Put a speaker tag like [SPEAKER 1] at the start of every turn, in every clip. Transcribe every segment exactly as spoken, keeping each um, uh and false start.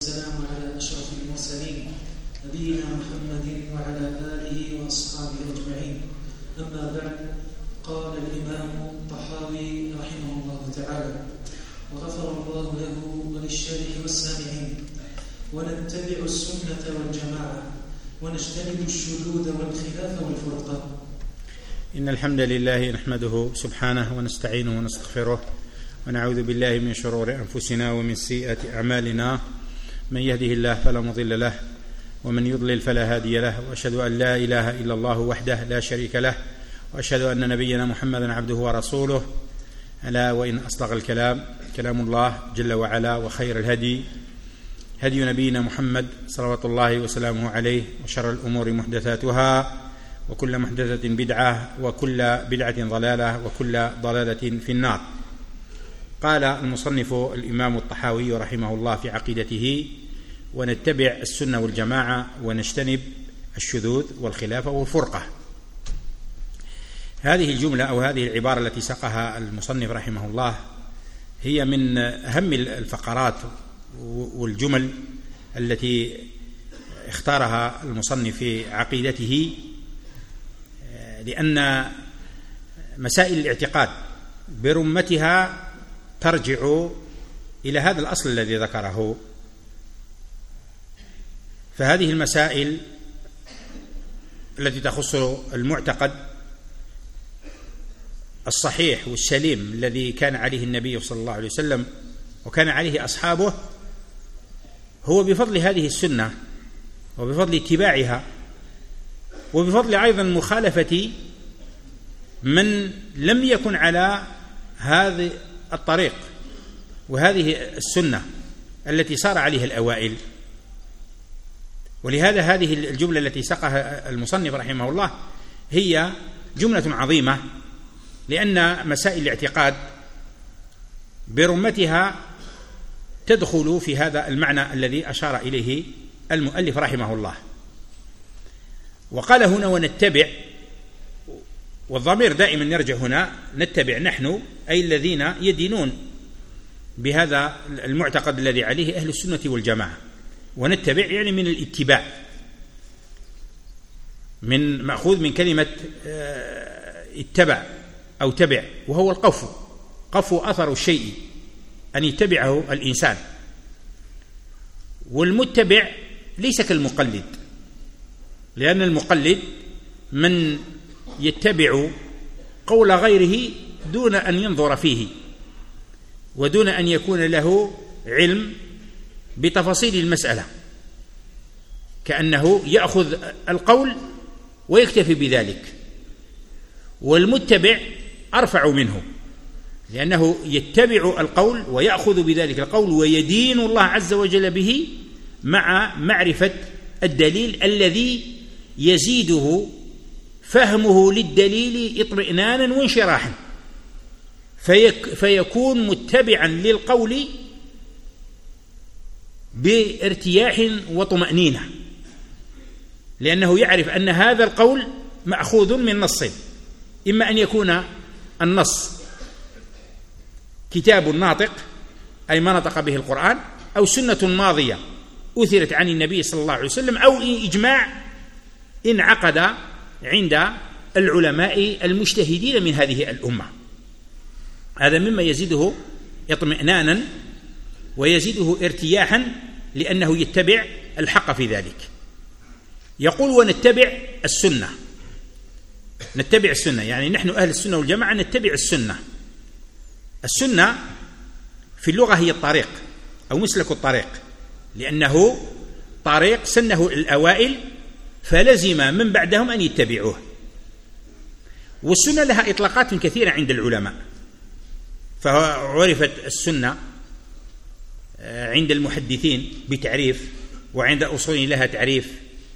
[SPEAKER 1] والسلام على أشرف المرسلين نبينا محمد وعلى آله وأصحابه أجمعين. أما بعد، قال الإمام الطحاوي رحمه الله تعالى: وغفر الله له وللشارح والسامعين. ونتبع السنة والجماعة ونجتنب الشذوذ والخلاف والفرقة.
[SPEAKER 2] إن الحمد لله نحمده سبحانه ونستعينه ونستغفره ونعوذ بالله من شرور أنفسنا ومن سيئات أعمالنا. من يهده الله فلا مضل له ومن يضلل فلا هادي له، وأشهد أن لا إله إلا الله وحده لا شريك له، وأشهد أن نبينا محمدا عبده ورسوله. ألا وإن أصدق الكلام كلام الله جل وعلا، وخير الهدي هدي نبينا محمد صلوات الله وسلامه عليه، وشر الأمور محدثاتها، وكل محدثة بدعة، وكل بدعة ضلالة، وكل ضلالة في النار. قال المصنف الإمام الطحاوي رحمه الله في عقيدته: ونتبع السنة والجماعة ونجتنب الشذوذ والخلاف والفرقة. هذه الجملة أو هذه العبارة التي ساقها المصنف رحمه الله هي من أهم الفقرات والجمل التي اختارها المصنف في عقيدته، لأن مسائل الاعتقاد برمتها ترجع إلى هذا الأصل الذي ذكره. فهذه المسائل التي تخص المعتقد الصحيح والسليم الذي كان عليه النبي صلى الله عليه وسلم وكان عليه أصحابه، هو بفضل هذه السنة وبفضل اتباعها وبفضل أيضا مخالفة من لم يكن على هذه الطريق وهذه السنة التي صار عليها الأوائل. ولهذا هذه الجملة التي ساقها المصنف رحمه الله هي جملة عظيمة، لأن مسائل الاعتقاد برمتها تدخل في هذا المعنى الذي أشار إليه المؤلف رحمه الله. وقال هنا: ونتبع، والضمير دائما يرجع هنا، نتبع نحن أي الذين يدينون بهذا المعتقد الذي عليه أهل السنة والجماعة. ونتبع يعني من الاتباع، من مأخوذ من كلمة اتبع أو تبع، وهو القفو، قفو أثر الشيء أن يتبعه الإنسان. والمتبع ليس كالمقلد، لأن المقلد من يتبع قول غيره دون أن ينظر فيه ودون أن يكون له علم بتفاصيل المسألة، كأنه يأخذ القول ويكتفي بذلك. والمتبع أرفع منه، لأنه يتبع القول ويأخذ بذلك القول ويدين الله عز وجل به مع معرفة الدليل الذي يزيده فهمه للدليل اطمئنانا وانشراحا، فيك فيكون متبعا للقول بارتياح وطمأنينة، لأنه يعرف أن هذا القول مأخوذ من نص، إما أن يكون النص كتاب ناطق أي ما نطق به القرآن، أو سنة ماضية أثرت عن النبي صلى الله عليه وسلم، أو إجماع انعقد عند العلماء المجتهدين من هذه الأمة. هذا مما يزيده اطمئنانا ويزيده ارتياحا، لأنه يتبع الحق في ذلك. يقول: ونتبع السنة. نتبع السنة يعني نحن أهل السنة والجماعة نتبع السنة. السنة في اللغة هي الطريق أو مسلك الطريق، لأنه طريق سنه الأوائل فلزم من بعدهم أن يتبعوه. والسنة لها إطلاقات كثيرة عند العلماء، فعرفت السنة عند المحدثين بتعريف، وعند الأصوليين لها تعريف،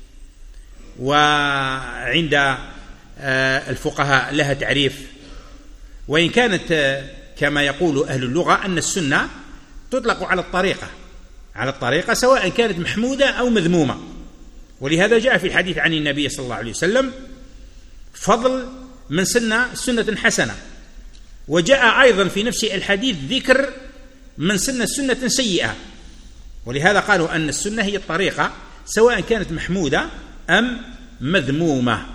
[SPEAKER 2] وعند الفقهاء لها تعريف. وإن كانت كما يقول أهل اللغة أن السنة تطلق على الطريقة على الطريقة سواء كانت محمودة أو مذمومة. ولهذا جاء في الحديث عن النبي صلى الله عليه وسلم فضل من سنة سنة حسنة، وجاء أيضا في نفس الحديث ذكر من سن سنة سيئة، ولهذا قالوا أن السنة هي الطريقة سواء كانت محمودة أم مذمومة.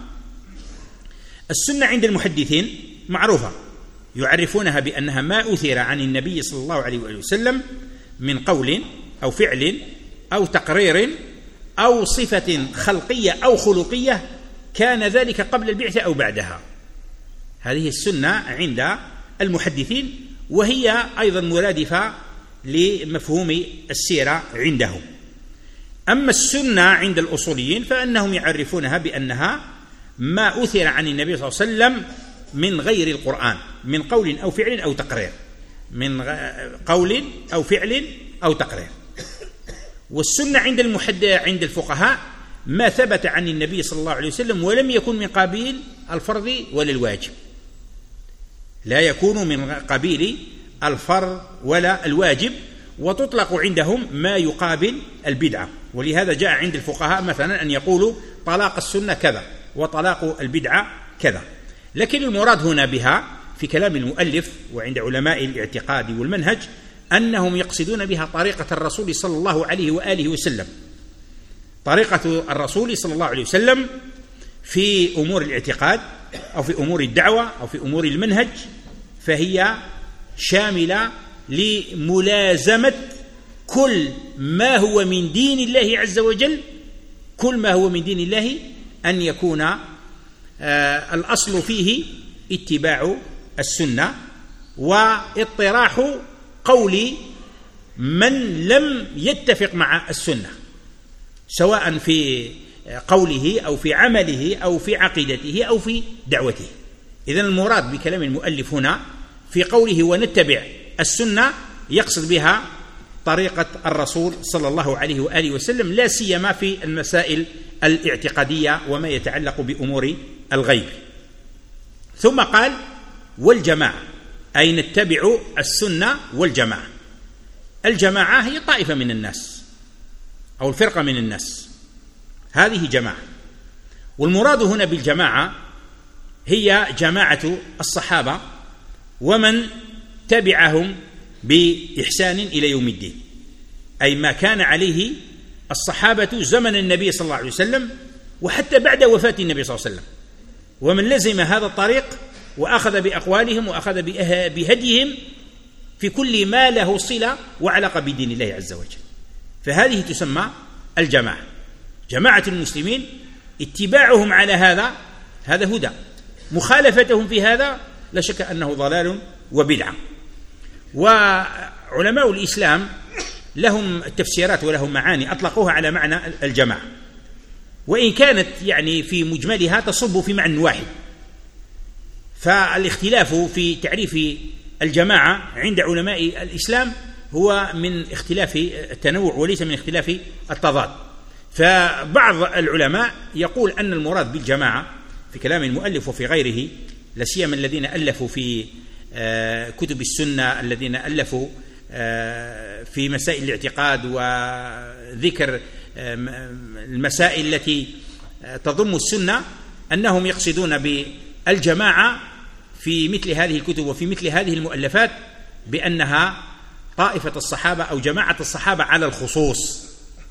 [SPEAKER 2] السنة عند المحدثين معروفة، يعرفونها بأنها ما أثر عن النبي صلى الله عليه وسلم من قول أو فعل أو تقرير أو صفة خلقية أو خلقية، كان ذلك قبل البعثة أو بعدها. هذه السنة عند المحدثين، وهي أيضا مرادفة لمفهوم السيرة عندهم. أما السنة عند الأصوليين فإنهم يعرفونها بأنها ما أثر عن النبي صلى الله عليه وسلم من غير القرآن، من قول أو فعل أو تقرير، من قول أو فعل أو تقرير. والسنة عند المحدث عند الفقهاء ما ثبت عن النبي صلى الله عليه وسلم ولم يكن من قبيل الفرض ولا الواجب، لا يكون من قبيل الفرض ولا الواجب، وتطلق عندهم ما يقابل البدعة. ولهذا جاء عند الفقهاء مثلا أن يقولوا طلاق السنة كذا وطلاق البدعة كذا. لكن المراد هنا بها في كلام المؤلف وعند علماء الاعتقاد والمنهج أنهم يقصدون بها طريقة الرسول صلى الله عليه وآله وسلم، طريقة الرسول صلى الله عليه وسلم في أمور الاعتقاد أو في أمور الدعوة أو في أمور المنهج، فهي شاملة لملازمة كل ما هو من دين الله عز وجل. كل ما هو من دين الله أن يكون آه الأصل فيه اتباع السنة واطراح قول من لم يتفق مع السنة، سواء في قوله أو في عمله أو في عقيدته أو في دعوته. إذن المراد بكلام المؤلف هنا في قوله ونتبع السنة يقصد بها طريقة الرسول صلى الله عليه وآله وسلم، لا سيما في المسائل الاعتقادية وما يتعلق بأمور الغيب. ثم قال والجماعة، أي نتبع السنة والجماعة. الجماعة هي طائفة من الناس أو الفرقة من الناس، هذه جماعة. والمراد هنا بالجماعة هي جماعة الصحابة ومن تبعهم بإحسان إلى يوم الدين، أي ما كان عليه الصحابة زمن النبي صلى الله عليه وسلم وحتى بعد وفاة النبي صلى الله عليه وسلم، ومن لزم هذا الطريق وأخذ بأقوالهم وأخذ بهديهم في كل ما له صلة وعلاقة بدين الله عز وجل، فهذه تسمى الجماعة. جماعة المسلمين اتباعهم على هذا هذا هدى، مخالفتهم في هذا لا شك أنه ضلال وبدعة. وعلماء الإسلام لهم تفسيرات ولهم معاني أطلقوها على معنى الجماعة، وإن كانت يعني في مجملها تصب في معنى واحد. فالاختلاف في تعريف الجماعة عند علماء الإسلام هو من اختلاف التنوع وليس من اختلاف التضاد. فبعض العلماء يقول أن المراد بالجماعة في كلام المؤلف وفي غيره، لا سيما الذين ألفوا في كتب السنة، الذين ألفوا في مسائل الاعتقاد وذكر المسائل التي تضم السنة، أنهم يقصدون بالجماعة في مثل هذه الكتب وفي مثل هذه المؤلفات بأنها طائفة الصحابة أو جماعة الصحابة على الخصوص،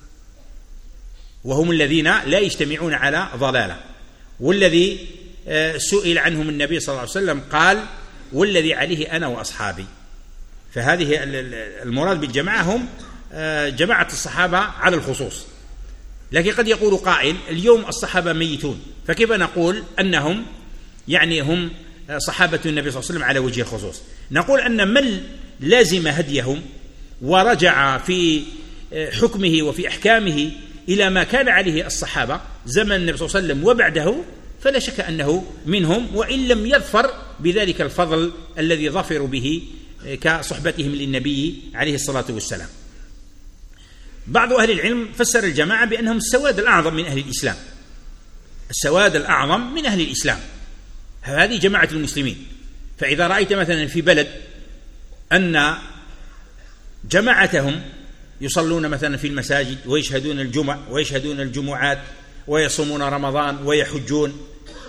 [SPEAKER 2] وهم الذين لا يجتمعون على ضلالة. والذي سئل عنهم النبي صلى الله عليه وسلم قال والذي عليه أنا وأصحابي. فهذه المراد بالجماعة هم جماعة الصحابة على الخصوص. لكن قد يقول قائل اليوم الصحابة ميتون، فكيف نقول أنهم يعني هم صحابة النبي صلى الله عليه وسلم على وجه الخصوص؟ نقول أن من لازم هديهم ورجع في حكمه وفي أحكامه إلى ما كان عليه الصحابة زمن النبي صلى الله عليه وسلم وبعده، فلا شك أنه منهم، وإن لم يظفر بذلك الفضل الذي ظفروا به كصحبتهم للنبي عليه الصلاة والسلام. بعض أهل العلم فسر الجماعة بأنهم السواد الأعظم من أهل الإسلام، السواد الأعظم من أهل الإسلام، هذه جماعة المسلمين. فإذا رأيت مثلا في بلد أن جماعتهم يصلون مثلا في المساجد ويشهدون الجمع ويشهدون الجمعات ويصومون رمضان ويحجون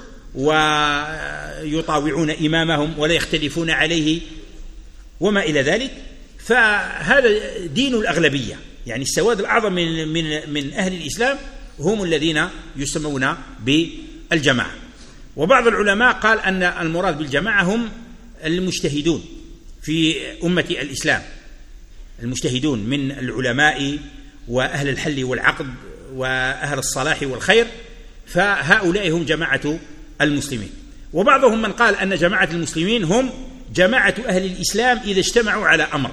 [SPEAKER 2] ويطاوعون إمامهم ولا يختلفون عليه وما إلى ذلك، فهذا دين الأغلبية، يعني السواد الأعظم من, من, من أهل الإسلام هم الذين يسمون بالجماعة. وبعض العلماء قال أن المراد بالجماعة هم المجتهدون في أمة الإسلام، المجتهدون من العلماء وأهل الحل والعقد وأهل الصلاح والخير، فهؤلاء هم جماعة المسلمين. وبعضهم من قال أن جماعة المسلمين هم جماعة أهل الإسلام إذا اجتمعوا على أمر،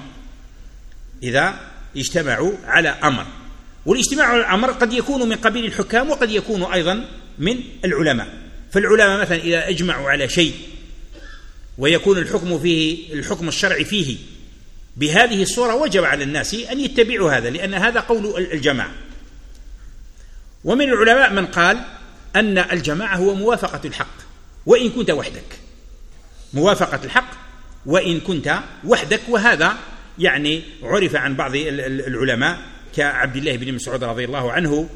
[SPEAKER 2] إذا اجتمعوا على أمر. والاجتماع على الأمر قد يكون من قبيل الحكام وقد يكون أيضا من العلماء. فالعلماء مثلا إذا اجمعوا على شيء ويكون الحكم فيه الحكم الشرعي فيه بهذه الصورة، وجب على الناس أن يتبعوا هذا، لأن هذا قول الجماعة. ومن العلماء من قال أن الجماعة هو موافقة الحق وإن كنت وحدك، موافقة الحق وإن كنت وحدك. وهذا يعني عرف عن بعض العلماء كعبد الله بن مسعود رضي الله عنه،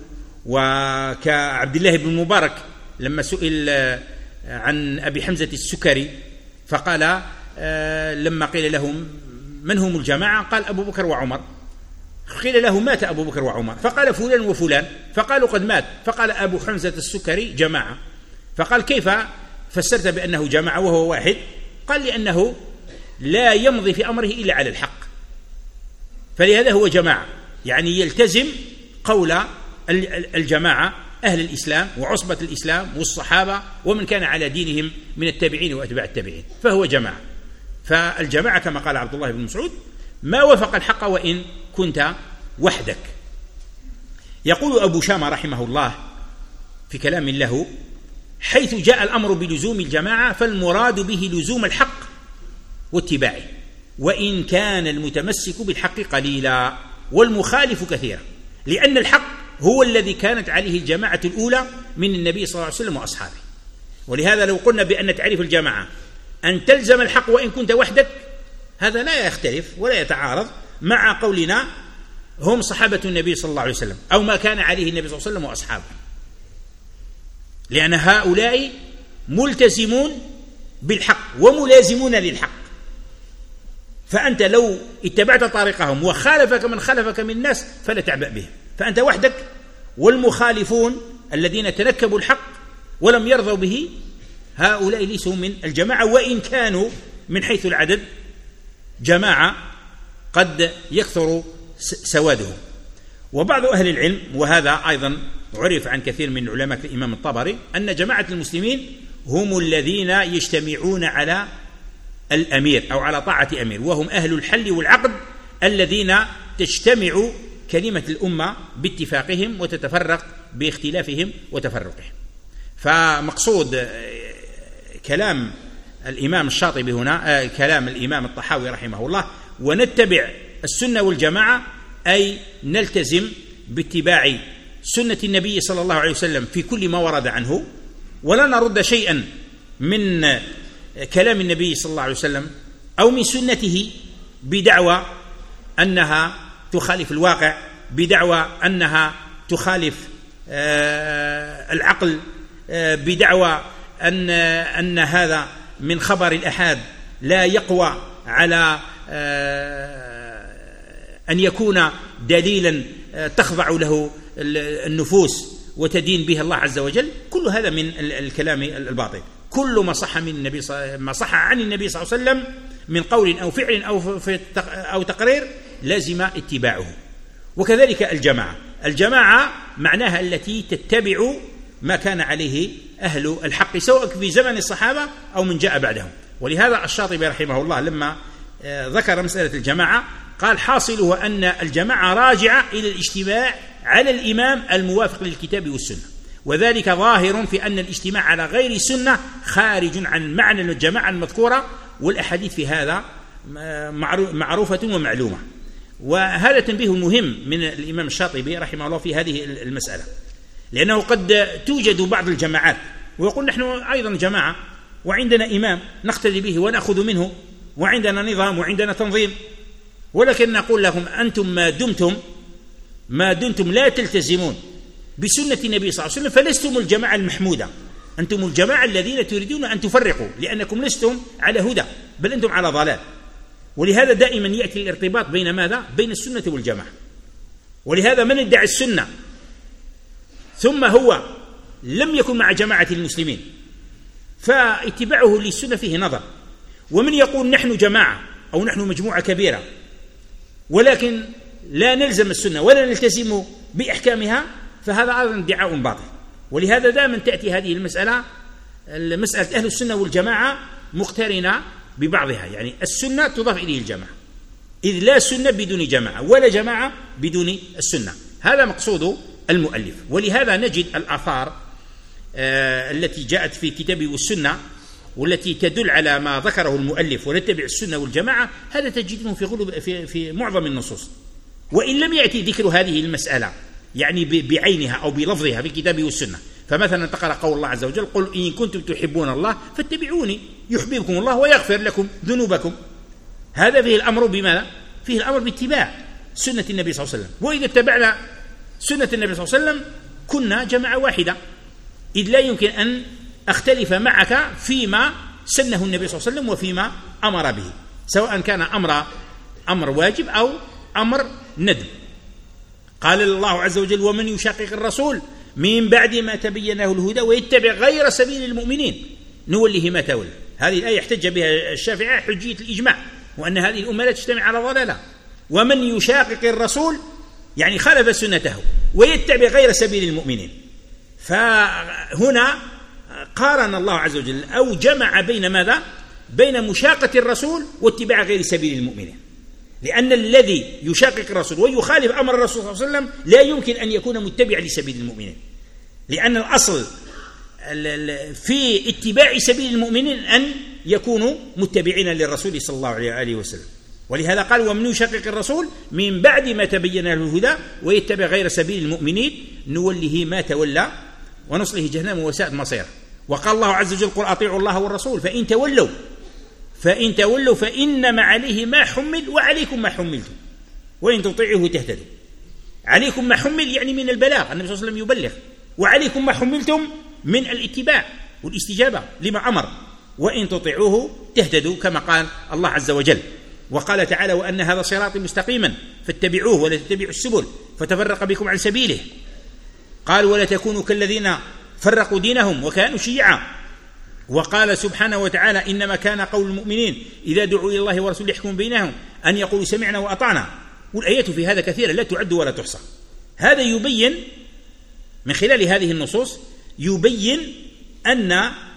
[SPEAKER 2] وكعبد الله بن المبارك لما سئل عن أبي حمزة السكري فقال لما قيل لهم من هم الجماعة قال أبو بكر وعمر. قيل له مات أبو بكر وعمر، فقال فلان وفلان، فقالوا قد مات، فقال أبو حمزة السكري جماعة. فقال كيف فسرت بأنه جماعة وهو واحد؟ قال لأنه لا يمضي في أمره إلا على الحق، فلهذا هو جماعة، يعني يلتزم قول الجماعة أهل الإسلام وعصبة الإسلام والصحابة ومن كان على دينهم من التابعين وأتباع التابعين، فهو جماعة. فالجماعة كما قال عبد الله بن مسعود ما وفق الحق وإن كنت وحدك. يقول أبو شامة رحمه الله في كلام له: حيث جاء الأمر بلزوم الجماعة فالمراد به لزوم الحق واتباعه، وإن كان المتمسك بالحق قليلا والمخالف كثيرا، لأن الحق هو الذي كانت عليه الجماعة الأولى من النبي صلى الله عليه وسلم وأصحابه. ولهذا لو قلنا بأن تعريف الجماعة أن تلزم الحق وإن كنت وحدك، هذا لا يختلف ولا يتعارض مع قولنا هم صحابة النبي صلى الله عليه وسلم أو ما كان عليه النبي صلى الله عليه وسلم وأصحابه، لأن هؤلاء ملتزمون بالحق وملازمون للحق. فأنت لو اتبعت طريقهم وخالفك من خالفك من الناس فلا تعبأ بهم، فأنت وحدك، والمخالفون الذين تنكبوا الحق ولم يرضوا به هؤلاء ليسوا من الجماعة، وإن كانوا من حيث العدد جماعة قد يكثر سوادهم. وبعض أهل العلم، وهذا أيضا عرف عن كثير من علماء الإمام الطبري، أن جماعة المسلمين هم الذين يجتمعون على الأمير أو على طاعة أمير، وهم أهل الحل والعقد الذين تجتمع كلمة الأمة باتفاقهم وتتفرق باختلافهم وتفرقهم. فمقصود كلام الإمام الشاطبي هنا كلام الإمام الطحاوي رحمه الله: ونتبع السنة والجماعة، أي نلتزم باتباع سنة النبي صلى الله عليه وسلم في كل ما ورد عنه، ولا نرد شيئا من كلام النبي صلى الله عليه وسلم أو من سنته بدعوى أنها تخالف الواقع، بدعوى أنها تخالف العقل، بدعوى أن أن هذا من خبر الأحاد لا يقوى على أن يكون دليلا تخضع له النفوس وتدين به الله عز وجل. كل هذا من الكلام الباطل. كل ما صح من النبي ما صح عن النبي صلى الله عليه وسلم من قول أو فعل أو أو تقرير لازم اتباعه. وكذلك الجماعة، الجماعة معناها التي تتبع ما كان عليه أهل الحق سواء في زمن الصحابة أو من جاء بعدهم. ولهذا الشاطبي رحمه الله لما ذكر مسألة الجماعة قال: حاصله أن الجماعة راجعة إلى الاجتماع على الإمام الموافق للكتاب والسنة، وذلك ظاهر في أن الاجتماع على غير سنة خارج عن معنى الجماعة المذكورة، والأحاديث في هذا معروفة ومعلومة. وهذا تنبيه مهم من الإمام الشاطبي رحمه الله في هذه المسألة، لأنه قد توجد بعض الجماعات ويقول نحن أيضا جماعة وعندنا إمام نقتدي به ونأخذ منه وعندنا نظام وعندنا تنظيم، ولكن نقول لهم أنتم ما دمتم ما دمتم لا تلتزمون بسنة النبي صلى الله عليه وسلم فلستم الجماعة المحمودة، أنتم الجماعة الذين تريدون أن تفرقوا، لأنكم لستم على هدى بل أنتم على ضلال. ولهذا دائما يأتي الارتباط بين ماذا؟ بين السنة والجماعة.
[SPEAKER 3] ولهذا من ادعى السنة ثم هو لم يكن مع جماعة المسلمين فاتباعه للسنة فيه نظر، ومن يقول نحن جماعة أو نحن مجموعة كبيرة ولكن لا نلزم السنة ولا نلتزم بأحكامها، فهذا أيضا ادعاء باطل. ولهذا دائما تأتي هذه المسألة مسألة أهل السنة والجماعة مقترنة ببعضها، يعني السنة تضاف إليه الجماعة، إذ لا سنة بدون جماعة ولا جماعة بدون السنة. هذا مقصود المؤلف. ولهذا نجد الآثار آه التي جاءت في كتابه والسنة والتي تدل على ما ذكره المؤلف ونتبع السنة والجماعة، هذا تجده في غلب في, في معظم النصوص، وإن لم يأتي ذكر هذه المسألة يعني بعينها أو بلفظها في كتابه والسنة. فمثلا تقرأ قول الله عز وجل: قل إن كنتم تحبون الله فاتبعوني يحببكم الله ويغفر لكم ذنوبكم. هذا فيه الأمر بماذا؟ فيه الأمر باتباع سنة النبي صلى الله عليه وسلم، وإذا اتبعنا سنة النبي صلى الله عليه وسلم كنا جماعة واحدة، إذ لا يمكن أن أختلف معك فيما سنه النبي صلى الله عليه وسلم وفيما أمر به، سواء كان أمر أمر واجب أو أمر ندب. قال الله عز وجل: ومن يشاقق الرسول من بعد ما تبين له الهدى ويتبع غير سبيل المؤمنين نوله ما تولى. هذه الآية احتج بها الشافعي حجية الإجماع، وأن هذه الأمة لا تجتمع على ضلالة. ومن يشاقق الرسول يعني خالف سنته ويتبع غير سبيل المؤمنين. فهنا قارن الله عز وجل أو جمع بين ماذا؟ بين مشاقة الرسول واتباع غير سبيل المؤمنين، لأن الذي يشاقق الرسول ويخالف أمر الرسول صلى الله عليه وسلم لا يمكن أن يكون متبع لسبيل المؤمنين، لأن الأصل في اتباع سبيل المؤمنين أن يكونوا متبعين للرسول صلى الله عليه وسلم. ولهذا قال: ومن يشاقق الرسول من بعد ما تبين له الهدى ويتبع غير سبيل المؤمنين نوله ما تولى ونصله جهنم وساءت مصيره. وقال الله عز وجل: قل أطيعوا الله والرسول فإن تولوا فإن تولوا فإنما عليه ما حمل وعليكم ما حملتم وإن تطيعوه تهتدوا. عليكم ما حمل يعني من البلاغ، النبي صلى الله عليه وسلم يبلغ، وعليكم ما حملتم من الاتباع والاستجابة لما أمر، وإن تطيعوه تهتدوا كما قال الله عز وجل. وقال تعالى: وأن هذا صراطي مستقيما فاتبعوه ولا تتبعوا السبل فتفرق بكم عن سبيله. قال: ولا تكونوا كالذين فرقوا دينهم وكانوا شيعا. وقال سبحانه وتعالى: إنما كان قول المؤمنين إذا دعوا إلى الله ورسوله يحكم بينهم أن يقولوا سمعنا وأطعنا. والآيات في هذا كثيرة لا تعد ولا تحصى. هذا يبين من خلال هذه النصوص يبين أن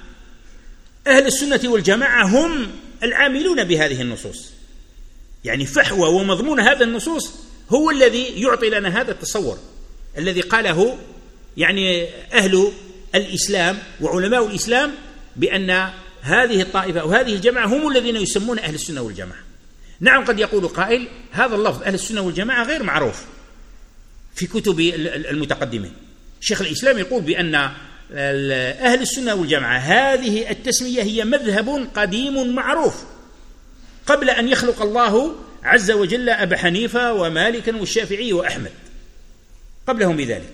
[SPEAKER 3] أهل السنة والجماعة هم العاملون بهذه النصوص، يعني فحوى ومضمون هذا النصوص هو الذي يعطي لنا هذا التصور الذي قاله يعني أهل الإسلام وعلماء الإسلام بأن هذه الطائفة أو هذه الجماعة هم الذين يسمون أهل السنة والجماعة. نعم، قد يقول قائل هذا اللفظ أهل السنة والجماعة غير معروف في كتب المتقدمين. شيخ الإسلام يقول بأن أهل السنة والجماعة هذه التسمية هي مذهب قديم معروف قبل أن يخلق الله عز وجل أبا حنيفة ومالكا والشافعي وأحمد، قبلهم بذلك.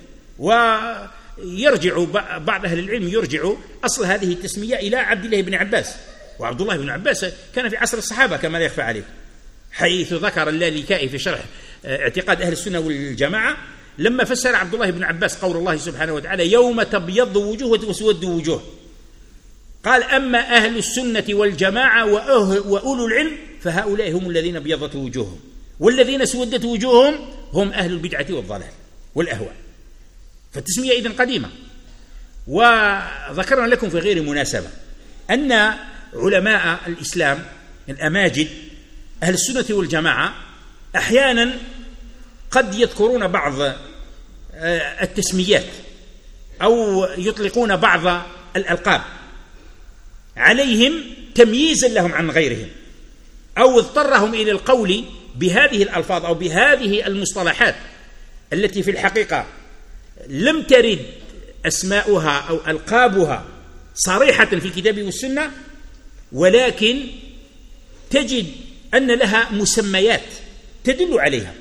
[SPEAKER 3] ويرجع بعض أهل العلم يرجع أصل هذه التسمية إلى عبد الله بن عباس، وعبد الله بن عباس كان في عصر الصحابة كما لا يخفى عليه، حيث ذكر اللالكائي في شرح اعتقاد أهل السنة والجماعة لما فسر عبد الله بن عباس قول الله سبحانه وتعالى: يوم تبيض وجوه وتسود وجوه، قال: أما أهل السنة والجماعة وأولو العلم فهؤلاء هم الذين بيضت وجوههم، والذين سودت وجوههم هم أهل البدعة والضلال والأهواء. فالتسمية إذن قديمة. وذكرنا لكم في غير مناسبة أن علماء الإسلام الأماجد أهل السنة والجماعة أحيانا قد يذكرون بعض التسميات أو يطلقون بعض الألقاب عليهم تمييزا لهم عن غيرهم، أو اضطرهم إلى القول بهذه الألفاظ أو بهذه المصطلحات التي في الحقيقة لم ترد أسماؤها أو ألقابها صريحة في الكتاب والسنة، ولكن تجد أن لها مسميات تدل عليها.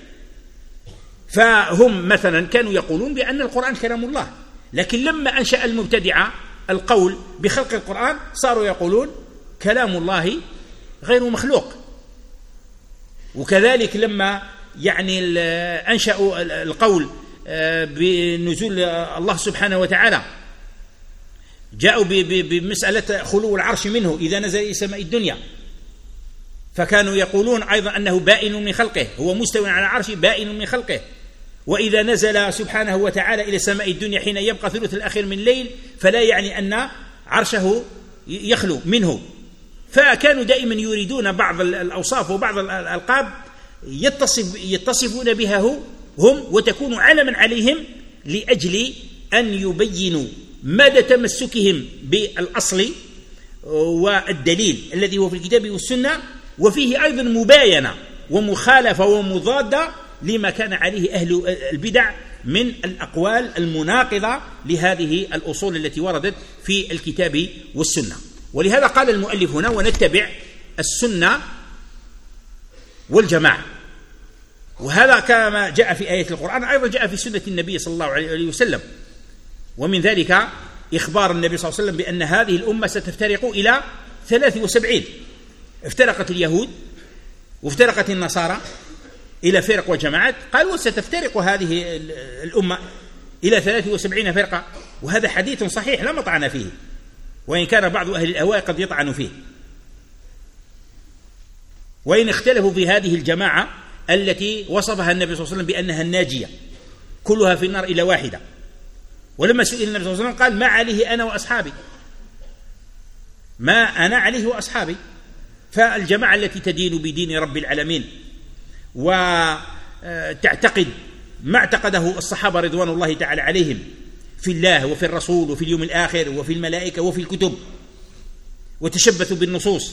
[SPEAKER 3] فهم مثلا كانوا يقولون بأن القرآن كلام الله، لكن لما أنشأ المبتدعة القول بخلق القرآن صاروا يقولون كلام الله غير مخلوق. وكذلك لما يعني أنشأوا القول بنزول الله سبحانه وتعالى، جاءوا بمسألة خلو العرش منه إذا نزل إلى سماء الدنيا، فكانوا يقولون أيضا أنه بائن من خلقه، هو مستوى على العرش بائن من خلقه، وإذا نزل سبحانه وتعالى إلى سماء الدنيا حين يبقى ثلث الأخير من الليل فلا يعني أن عرشه يخلو منه. فكانوا دائما يريدون بعض الأوصاف وبعض الألقاب يتصف يتصفون بها هم وتكون علما عليهم لأجل أن يبينوا مدى تمسكهم بالأصل والدليل الذي هو في الكتاب والسنة، وفيه أيضا مباينة ومخالفة ومضادة لما كان عليه أهل البدع من الأقوال المناقضة لهذه الأصول التي وردت في الكتاب والسنة. ولهذا قال المؤلف هنا: ونتبع السنة والجماعة. وهذا كما جاء في آية القرآن أيضا جاء في سنة النبي صلى الله عليه وسلم. ومن ذلك إخبار النبي صلى الله عليه وسلم بأن هذه الأمة ستفترق إلى ثلاث وسبعين، افترقت اليهود وافترقت النصارى إلى فرق وجماعات، قال وستفترق هذه الأمة إلى ثلاث وسبعين فرقة، وهذا حديث صحيح لا مطعن فيه، وإن كان بعض أهل الأهواء قد يطعن فيه. وإن اختلفوا في هذه الجماعة التي وصفها النبي صلى الله عليه وسلم بأنها الناجية كلها في النار إلى واحدة، ولما سئل النبي صلى الله عليه وسلم قال: ما عليه أنا وأصحابي، ما أنا عليه وأصحابي. فالجماعة التي تدين بدين رب العالمين وتعتقد ما اعتقده الصحابة رضوان الله تعالى عليهم في الله وفي الرسول وفي اليوم الآخر وفي الملائكة وفي الكتب، وتشبثوا بالنصوص،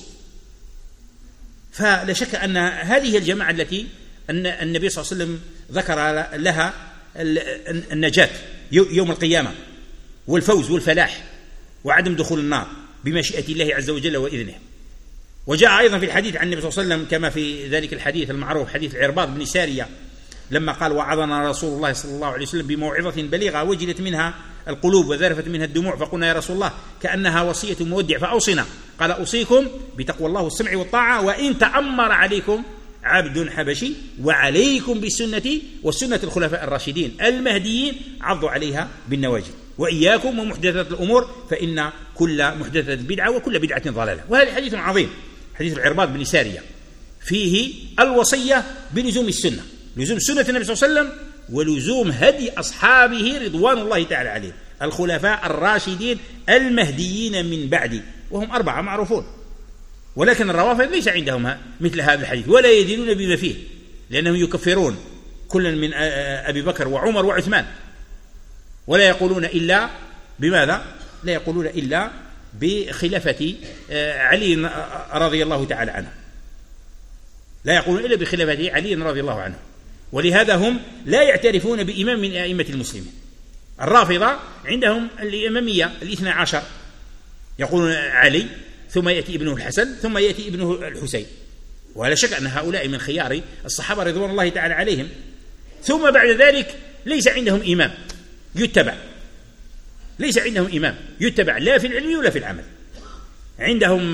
[SPEAKER 3] فلا شك أن هذه الجماعة التي أن النبي صلى الله عليه وسلم ذكر لها النجاة يوم القيامة والفوز والفلاح وعدم دخول النار بمشيئة الله عز وجل وإذنه. وجاء أيضا في الحديث عن النبي صلى الله عليه وسلم كما في ذلك الحديث المعروف حديث العرباض بن سارية لما قال: وعظنا رسول الله صلى الله عليه وسلم بموعظة بليغة وجلت منها القلوب وذرفت منها الدموع، فقلنا: يا رسول الله كأنها وصية مودع فأوصنا. قال: أوصيكم بتقوى الله والسمع والطاعة، وإن تأمر عليكم عبد حبشي، وعليكم بسنتي والسنة الخلفاء الراشدين المهديين عضوا عليها بالنواجذ، وإياكم ومحدثات الأمور فإن كل محدثة بدعة وكل بدعة ضلالة. وهذا حديث عظيم، حديث العرباض بن سارية، فيه الوصية بلزوم السنة، لزوم سنة النبي صلى الله عليه وسلم ولزوم هدي أصحابه رضوان الله تعالى عليهم الخلفاء الراشدين المهديين من بعد، وهم أربعة معروفون. ولكن الروافض ليس عندهم مثل هذا الحديث ولا يدينون بما فيه، لأنهم يكفرون كلا من أبي بكر وعمر وعثمان، ولا يقولون إلا بماذا؟ لا يقولون إلا بخلافة علي رضي الله تعالى عنه، لا يقولون إلا بخلافة علي رضي الله عنه. ولهذا هم لا يعترفون بإمام من أئمة المسلمين. الرافضة عندهم الإمامية الاثنى عشر، يقولون علي ثم يأتي ابنه الحسن ثم يأتي ابنه الحسين، ولا شك أن هؤلاء من خيار الصحابة رضوان الله تعالى عليهم. ثم بعد ذلك ليس عندهم إمام يتبع، ليس عندهم إمام يتبع لا في العلم ولا في العمل. عندهم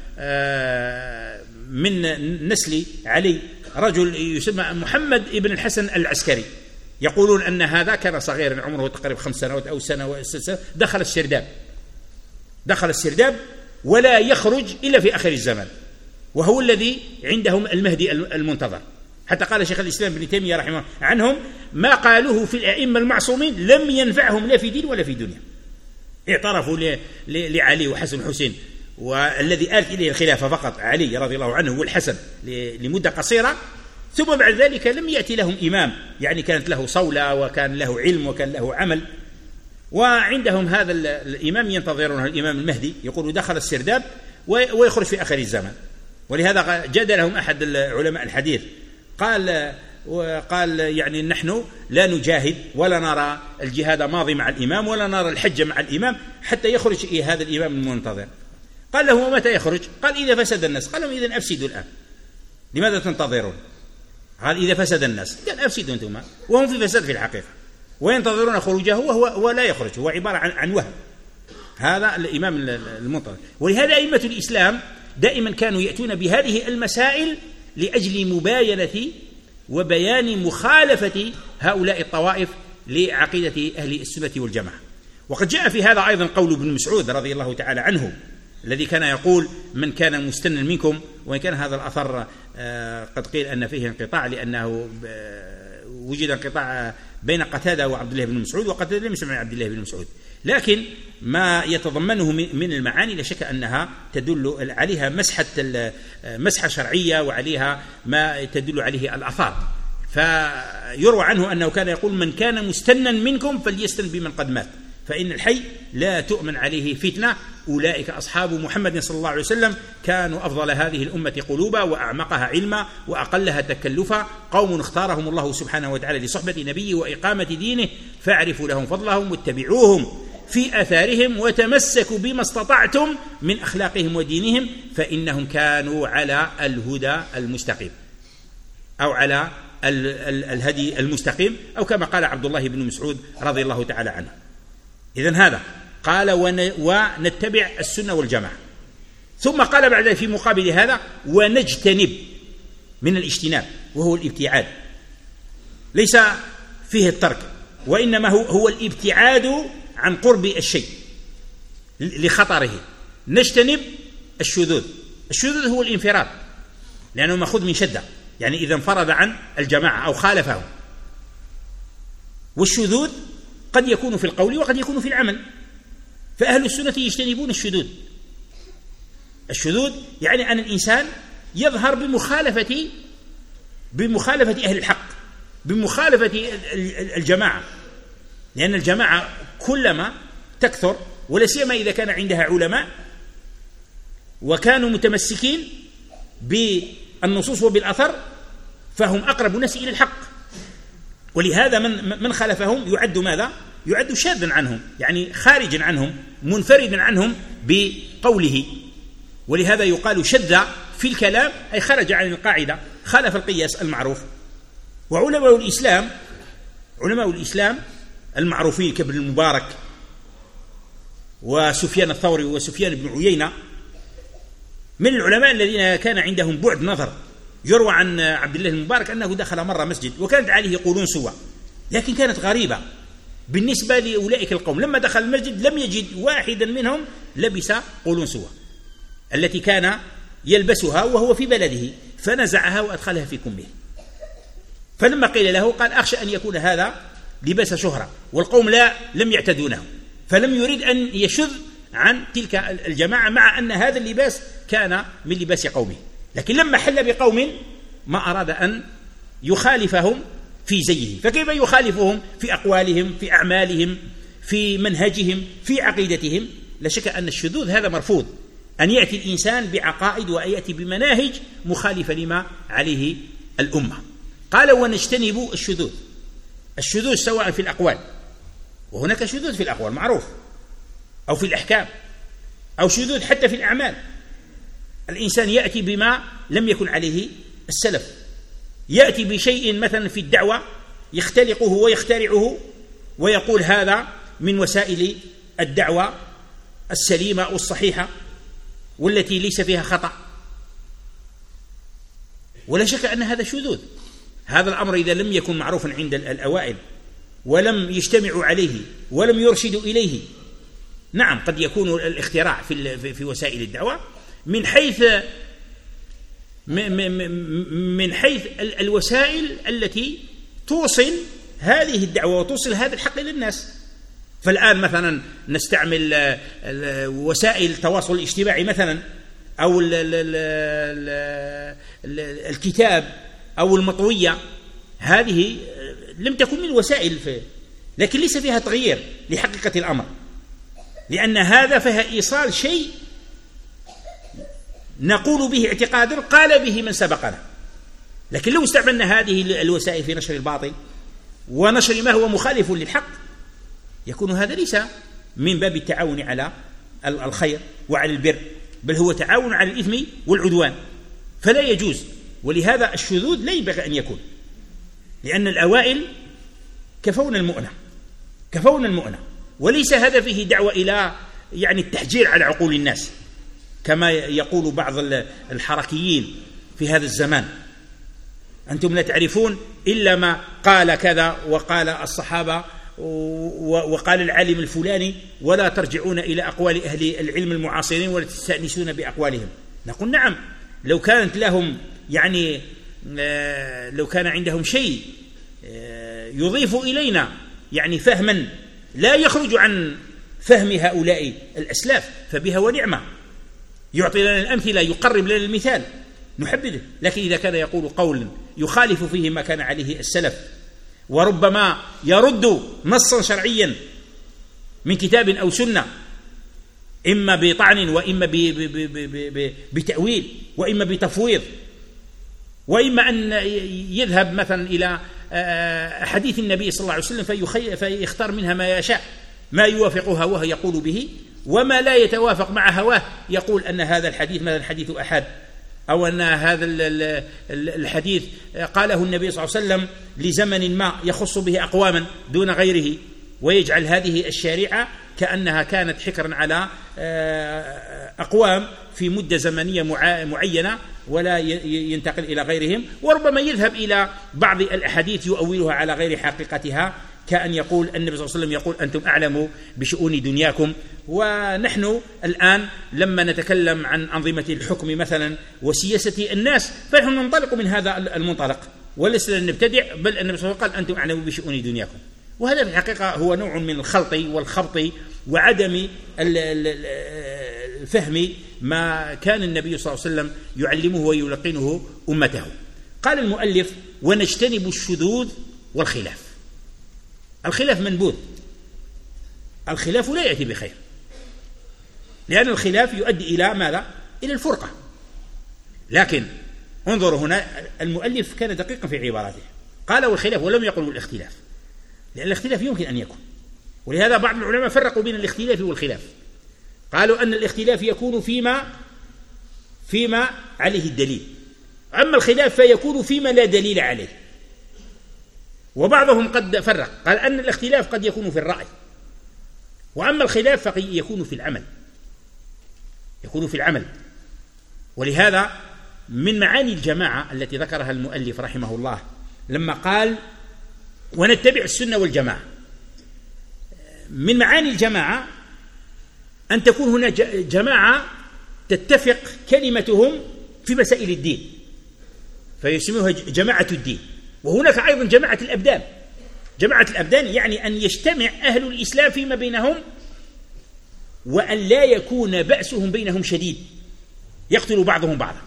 [SPEAKER 3] من نسل علي رجل يسمى محمد ابن الحسن العسكري، يقولون أن هذا كان صغيرا عمره تقريبا خمس سنوات أو سنة وست سنة، دخل السرداب دخل السرداب ولا يخرج إلا في آخر الزمان، وهو الذي عندهم المهدي المنتظر. حتى قال شيخ الإسلام ابن تيمية رحمه الله عنهم: ما قالوه في الأئمة المعصومين لم ينفعهم لا في دين ولا في دنيا. اعترفوا لعلي وحسن الحسين، والذي آلت إليه الخلافة فقط علي رضي الله عنه والحسن لمدة قصيرة، ثم بعد ذلك لم يأتي لهم إمام، يعني كانت له صولة وكان له علم وكان له عمل. وعندهم هذا الإمام ينتظرونه الإمام المهدي، يقول دخل السرداب ويخرج في آخر الزمان. ولهذا جادلهم أحد علماء الحديث قال وقال يعني نحن لا نجاهد ولا نرى الجهاد ماضي مع الإمام ولا نرى الحج مع الإمام حتى يخرج إيه هذا الإمام المنتظر. قال له: متى يخرج؟ قال: إذا فسد الناس. قال لهم: إذن أفسدوا الآن، لماذا تنتظرون؟ قال: إذا فسد الناس. قال: أفسدوا أنتم، وهم في فساد في الحقيقة، وينتظرون خروجه وهو ولا يخرج، هو عبارة عن, عن وهم. هذا الإمام المنتظر. ولهذا أئمة الإسلام دائما كانوا يأتون بهذه المسائل لأجل مباينة وبيان مخالفة هؤلاء الطوائف لعقيدة أهل السنة والجماعة. وقد جاء في هذا أيضا قول ابن مسعود رضي الله تعالى عنه الذي كان يقول من كان مستنا منكم، وإن كان هذا الأثر قد قيل أن فيه انقطاع لأنه وجد انقطاع بين قتادة وعبد الله بن مسعود، وقتادة لم يسمع عبد الله بن مسعود، لكن ما يتضمنه من المعاني لا شك أنها تدل عليها مسحة مسحة شرعية، وعليها ما تدل عليه الآثار. فيروى عنه أنه كان يقول من كان مستنا منكم فليستن بمن قد مات، فإن الحي لا تؤمن عليه فتنة. أولئك أصحاب محمد صلى الله عليه وسلم كانوا أفضل هذه الأمة قلوبا وأعمقها علما وأقلها تكلفا، قوم اختارهم الله سبحانه وتعالى لصحبة نبيه وإقامة دينه، فاعرفوا لهم فضلهم واتبعوهم في أثارهم وتمسكوا بما استطعتم من أخلاقهم ودينهم، فإنهم كانوا على الهدى المستقيم أو على الهدي المستقيم، أو كما قال عبد الله بن مسعود رضي الله تعالى عنه. إذن هذا قال ونتبع السنة والجماعة، ثم قال بعد في مقابل هذا ونجتنب من الاجتناب، وهو الابتعاد، ليس فيه الترك، وإنما هو, هو الابتعاد عن قرب الشيء لخطره. نجتنب الشذوذ، الشذوذ هو الانفراد لأنه مأخوذ من شدة، يعني إذا انفرد عن الجماعة أو خالفهم. والشذوذ قد يكون في القول وقد يكون في العمل، فأهل السنة يجتنبون الشذوذ. الشذوذ يعني أن الإنسان يظهر بمخالفة بمخالفة أهل الحق، بمخالفة الجماعة، لأن الجماعة كلما تكثر، ولا سيما إذا كان عندها علماء وكانوا متمسكين بالنصوص وبالأثر، فهم أقرب الناس إلى الحق. ولهذا من من خالفهم يعد ماذا؟ يعد شاذا عنهم، يعني خارجا عنهم، منفردا عنهم بقوله. ولهذا يقال شذ في الكلام أي خرج عن القاعدة، خالف القياس المعروف. وعلماء الإسلام علماء الإسلام المعروفين كابن المبارك وسفيان الثوري وسفيان بن عيينة من العلماء الذين كان عندهم بعد نظر. يروى عن عبد الله المبارك أنه دخل مرة مسجد وكانت عليه قولون سوى، لكن كانت غريبة بالنسبة لأولئك القوم. لما دخل المسجد لم يجد واحدا منهم لبس قولون سوى التي كان يلبسها وهو في بلده، فنزعها وأدخلها في كمه. فلما قيل له قال أخشى أن يكون هذا لباس شهرة، والقوم لا لم يعتدونه، فلم يريد أن يشذ عن تلك الجماعة، مع أن هذا اللباس كان من لباس قومه. لكن لما حل بقوم ما أراد أن يخالفهم في زيه، فكيف يخالفهم في أقوالهم، في أعمالهم، في منهجهم، في عقيدتهم؟ لا شك أن الشذوذ هذا مرفوض، أن يأتي الإنسان بعقائد ويأتي بمناهج مخالفة لما عليه الأمة. قال ونجتنب الشذوذ، الشذوذ سواء في الأقوال، وهناك شذوذ في الأقوال معروف، أو في الأحكام، أو شذوذ حتى في الأعمال. الإنسان يأتي بما لم يكن عليه السلف، يأتي بشيء مثلا في الدعوة يختلقه ويخترعه ويقول هذا من وسائل الدعوة السليمة والصحيحة والتي ليس فيها خطأ، ولا شك أن هذا شذوذ. هذا الأمر إذا لم يكن معروفا عند الأوائل ولم يجتمعوا عليه ولم يرشدوا إليه، نعم قد يكون الاختراع في في وسائل الدعوة من حيث من حيث الوسائل التي توصل هذه الدعوة وتوصل هذا الحق إلى الناس. فالآن مثلا نستعمل وسائل التواصل الاجتماعي مثلا، أو الكتاب أو المطوية، هذه لم تكن من الوسائل، لكن ليس فيها تغيير لحقيقة الأمر، لأن هذا فيها إيصال شيء نقول به اعتقادا قال به من سبقنا. لكن لو استعملنا هذه الوسائل في نشر الباطل ونشر ما هو مخالف للحق، يكون هذا ليس من باب التعاون على الخير وعلى البر، بل هو تعاون على الإثم والعدوان، فلا يجوز. ولهذا الشذوذ لا ينبغي أن يكون، لأن الأوائل كفونا المؤنة كفونا المؤنة وليس هذا فيه دعوة إلى يعني التحجير على عقول الناس كما يقول بعض الحركيين في هذا الزمان، أنتم لا تعرفون إلا ما قال كذا وقال الصحابة وقال العالم الفلاني، ولا ترجعون إلى أقوال أهل العلم المعاصرين ولا تستأنسون بأقوالهم. نقول نعم، لو كانت لهم يعني لو كان عندهم شيء يضيف إلينا يعني فهما لا يخرج عن فهم هؤلاء الأسلاف فبها ونعمة، يعطي لنا الأمثلة، يقرب لنا المثال نحبذه. لكن إذا كان يقول قول يخالف فيه ما كان عليه السلف، وربما يرد نصا شرعيا من كتاب أو سنة، إما بطعن وإما بتأويل وإما بتفويض، وإما أن يذهب مثلا إلى حديث النبي صلى الله عليه وسلم فيختار منها ما يشاء، ما يوافق هواه يقول به، وما لا يتوافق مع هواه يقول أن هذا الحديث مثلا حديث أحد، أو أن هذا الحديث قاله النبي صلى الله عليه وسلم لزمن ما يخص به أقواما دون غيره، ويجعل هذه الشريعة كأنها كانت حكرا على أقوام في مدة زمنية معينة ولا ينتقل إلى غيرهم. وربما يذهب إلى بعض الأحاديث يؤولها على غير حقيقتها، كأن يقول النبي صلى الله عليه وسلم يقول أنتم أعلم بشؤون دنياكم. ونحن الآن لما نتكلم عن أنظمة الحكم مثلا وسياسة الناس فنحن ننطلق من هذا المنطلق، ولسنا نبتدع، بل النبي صلى الله عليه وسلم قال أنتم أعلم بشؤون دنياكم. وهذا في الحقيقة هو نوع من الخلط والخبط وعدم الفهم ما كان النبي صلى الله عليه وسلم يعلمه ويلقنه أمته. قال المؤلف: ونجتنب الشذوذ والخلاف. الخلاف منبوذ، الخلاف لا يأتي بخير، لأن الخلاف يؤدي إلى ماذا؟ إلى الفرقة. لكن انظروا هنا المؤلف كان دقيقا في عباراته، قال والخلاف ولم يقل الاختلاف، لأن الاختلاف يمكن أن يكون، ولهذا بعض العلماء فرقوا بين الاختلاف والخلاف، قالوا أن الاختلاف يكون فيما فيما عليه الدليل، أما الخلاف فيكون فيما لا دليل عليه. وبعضهم قد فرق، قال أن الاختلاف قد يكون في الرأي، وأما الخلاف فقد يكون في العمل، يكون في العمل. ولهذا من معاني الجماعة التي ذكرها المؤلف رحمه الله لما قال ونتبع السنة والجماعة، من معاني الجماعة أن تكون هنا جماعة تتفق كلمتهم في مسائل الدين فيسموها جماعة الدين. وهناك أيضا جماعة الأبدان. جماعة الأبدان يعني أن يجتمع أهل الإسلام فيما بينهم، وأن لا يكون بأسهم بينهم شديد يقتل بعضهم بعضا.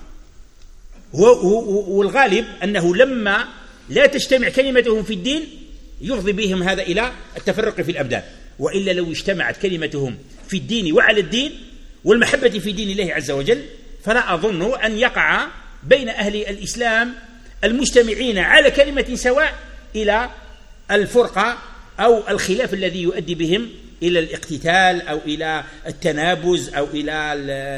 [SPEAKER 3] والغالب أنه لما لا تجتمع كلمتهم في الدين يفضي بهم هذا إلى التفرق في الأبدان، وإلا لو اجتمعت كلمتهم في الدين وعلى الدين والمحبة في دين الله عز وجل فلا أظن أن يقع بين أهل الإسلام المجتمعين على كلمة سواء إلى الفرقة أو الخلاف الذي يؤدي بهم إلى الاقتتال أو إلى التنابز أو إلى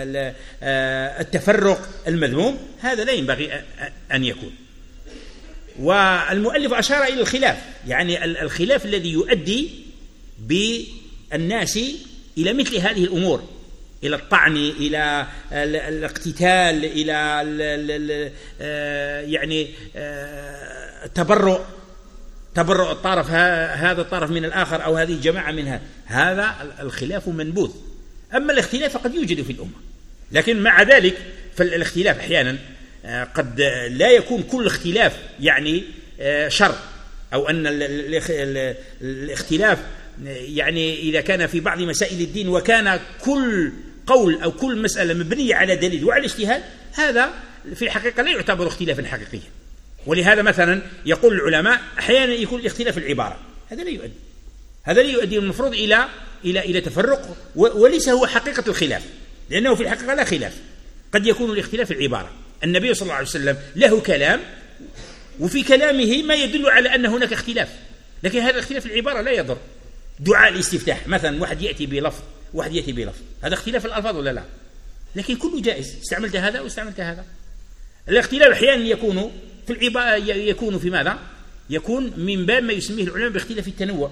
[SPEAKER 3] التفرق المذموم. هذا لا ينبغي أن يكون. والمؤلف أشار إلى الخلاف، يعني الخلاف الذي يؤدي بالناس إلى مثل هذه الأمور، إلى الطعن، إلى الاقتتال، إلى يعني التبرؤ، تبرؤ الطرف هذا الطرف من الآخر أو هذه الجماعة منها، هذا الخلاف منبوذ. أما الاختلاف قد يوجد في الأمة، لكن مع ذلك فالاختلاف أحيانا قد لا يكون كل اختلاف يعني شر، أو أن الاختلاف يعني إذا كان في بعض مسائل الدين وكان كل قول أو كل مسألة مبنية على دليل وعلى اجتهاد، هذا في الحقيقة لا يعتبر اختلافا حقيقيا. ولهذا مثلا يقول العلماء أحيانا يكون الاختلاف العبارة، هذا لا يؤدي هذا لا يؤدي المفروض إلى إلى إلى تفرق، وليس هو حقيقة الخلاف، لأنه في الحقيقة لا خلاف. قد يكون الاختلاف العبارة، النبي صلى الله عليه وسلم له كلام وفي كلامه ما يدل على أن هناك اختلاف، لكن هذا الاختلاف العبارة لا يضر. دعاء الاستفتاح مثلا، واحد يأتي بلفظ واحد يأتي بلفظ، هذا اختلاف الألفاظ ولا لا؟ لكن كله جائز، استعملت هذا واستعملت هذا. الاختلاف أحيانا يكون في العبارة، يكون في ماذا؟ يكون من باب ما يسميه العلماء باختلاف التنوع،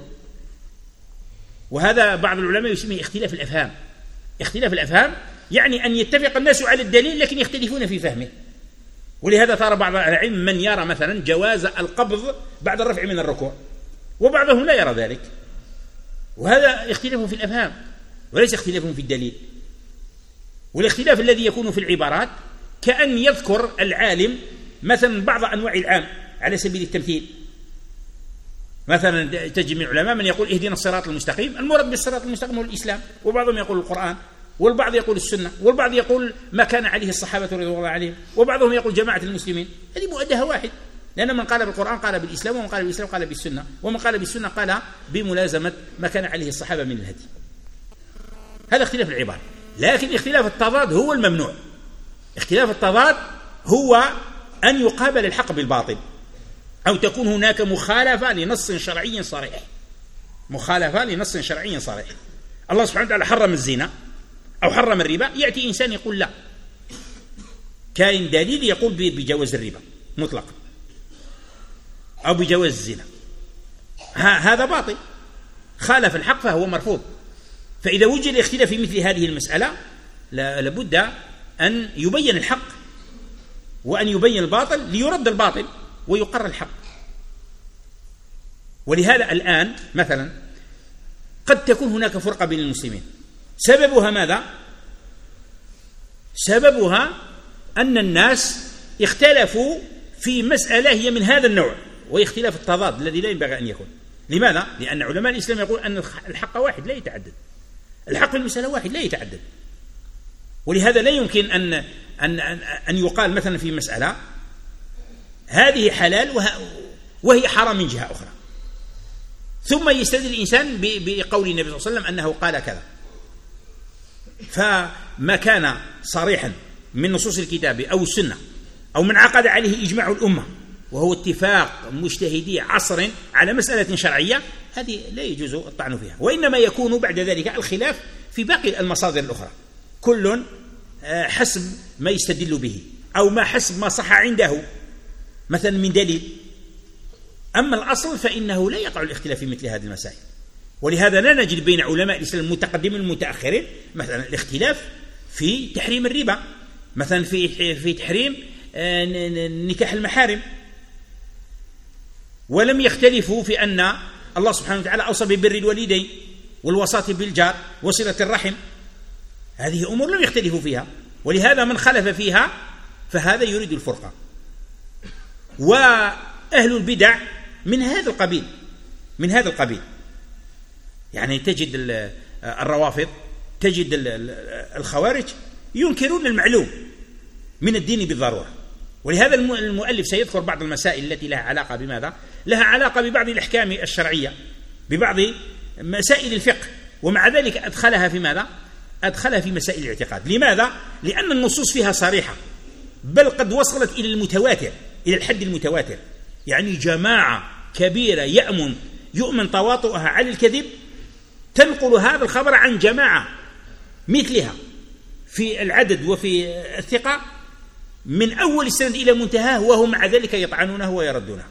[SPEAKER 3] وهذا بعض العلماء يسميه اختلاف الأفهام. اختلاف الأفهام يعني أن يتفق الناس على الدليل لكن يختلفون في فهمه، ولهذا ترى بعض العلم من يرى مثلا جواز القبض بعد الرفع من الركوع، وبعضهم لا يرى ذلك، وهذا اختلاف في الأفهام وليس اختلاف في الدليل. والاختلاف الذي يكون في العبارات كأن يذكر العالم مثلا بعض أنواع العام على سبيل التمثيل. مثلا تجد من العلماء من يقول اهدنا الصراط المستقيم، المراد بالصراط المستقيم هو الإسلام، وبعضهم يقول القرآن، والبعض يقول السنة، والبعض يقول ما كان عليه الصحابة رضي الله عليهم، وبعضهم يقول جماعة المسلمين. هذه مؤدها واحد، لأن من قال بالقرآن قال بالإسلام، ومن قال بالإسلام قال بالسنة، ومن قال بالسنة قال بملازمة ما كان عليه الصحابة من الهدي. هذا اختلاف العبارة. لكن اختلاف التضاد هو الممنوع. اختلاف التضاد هو أن يقابل الحق بالباطل، أو تكون هناك مخالفة لنص شرعي صريح، مخالفة لنص شرعي صريح. الله سبحانه وتعالى حرم الزنا أو حرم الربا، يأتي إنسان يقول لا، كاين دليل يقول بجواز الربا مطلقا أو بجواز الزنا، هذا باطل، خالف الحق فهو مرفوض. فإذا وجد اختلاف في مثل هذه المسألة لابد أن يبين الحق وأن يبين الباطل ليرد الباطل ويقر الحق. ولهذا الآن مثلا قد تكون هناك فرقة بين المسلمين، سببها ماذا؟ سببها أن الناس اختلفوا في مسألة هي من هذا النوع، واختلاف التضاد الذي لا ينبغي أن يكون. لماذا؟ لأن علماء الإسلام يقول أن الحق واحد لا يتعدد، الحق في المسألة واحد لا يتعدد. ولهذا لا يمكن أن أن أن يقال مثلا في مسألة هذه حلال وهي حرام من جهة أخرى، ثم يستدل الإنسان بقول النبي صلى الله عليه وسلم أنه قال كذا. فما كان صريحا من نصوص الكتاب أو السنة أو من عقد عليه إجماع الأمة وهو اتفاق مجتهدي عصر على مسألة شرعية، هذه لا يجوز الطعن فيها، وإنما يكون بعد ذلك الخلاف في باقي المصادر الأخرى، كل حسب ما يستدل به أو ما حسب ما صح عنده مثلا من دليل. أما الأصل فإنه لا يقع الاختلاف في مثل هذه المسائل. ولهذا لا نجد بين علماء الإسلام المتقدمين والمتأخرين مثلا الاختلاف في تحريم الربا، مثلا في في تحريم نكاح المحارم، ولم يختلفوا في أن الله سبحانه وتعالى أوصى ببر الوالدين والوصاة بالجار وصلة الرحم. هذه أمور لم يختلفوا فيها، ولهذا من خلف فيها فهذا يريد الفرقة. وأهل البدع من هذا القبيل من هذا القبيل يعني تجد الروافض، تجد الخوارج ينكرون المعلوم من الدين بالضرورة. ولهذا المؤلف سيذكر بعض المسائل التي لها علاقة بماذا؟ لها علاقة ببعض الأحكام الشرعية، ببعض مسائل الفقه، ومع ذلك أدخلها في ماذا؟ أدخلها في مسائل الاعتقاد. لماذا؟ لأن النصوص فيها صريحة، بل قد وصلت إلى المتواتر، إلى الحد المتواتر. يعني جماعة كبيرة يأمن يؤمن تواطؤها على الكذب تنقل هذا الخبر عن جماعة مثلها في العدد وفي الثقة من أول السند إلى منتهاه، وهم مع ذلك يطعنونه ويردونه،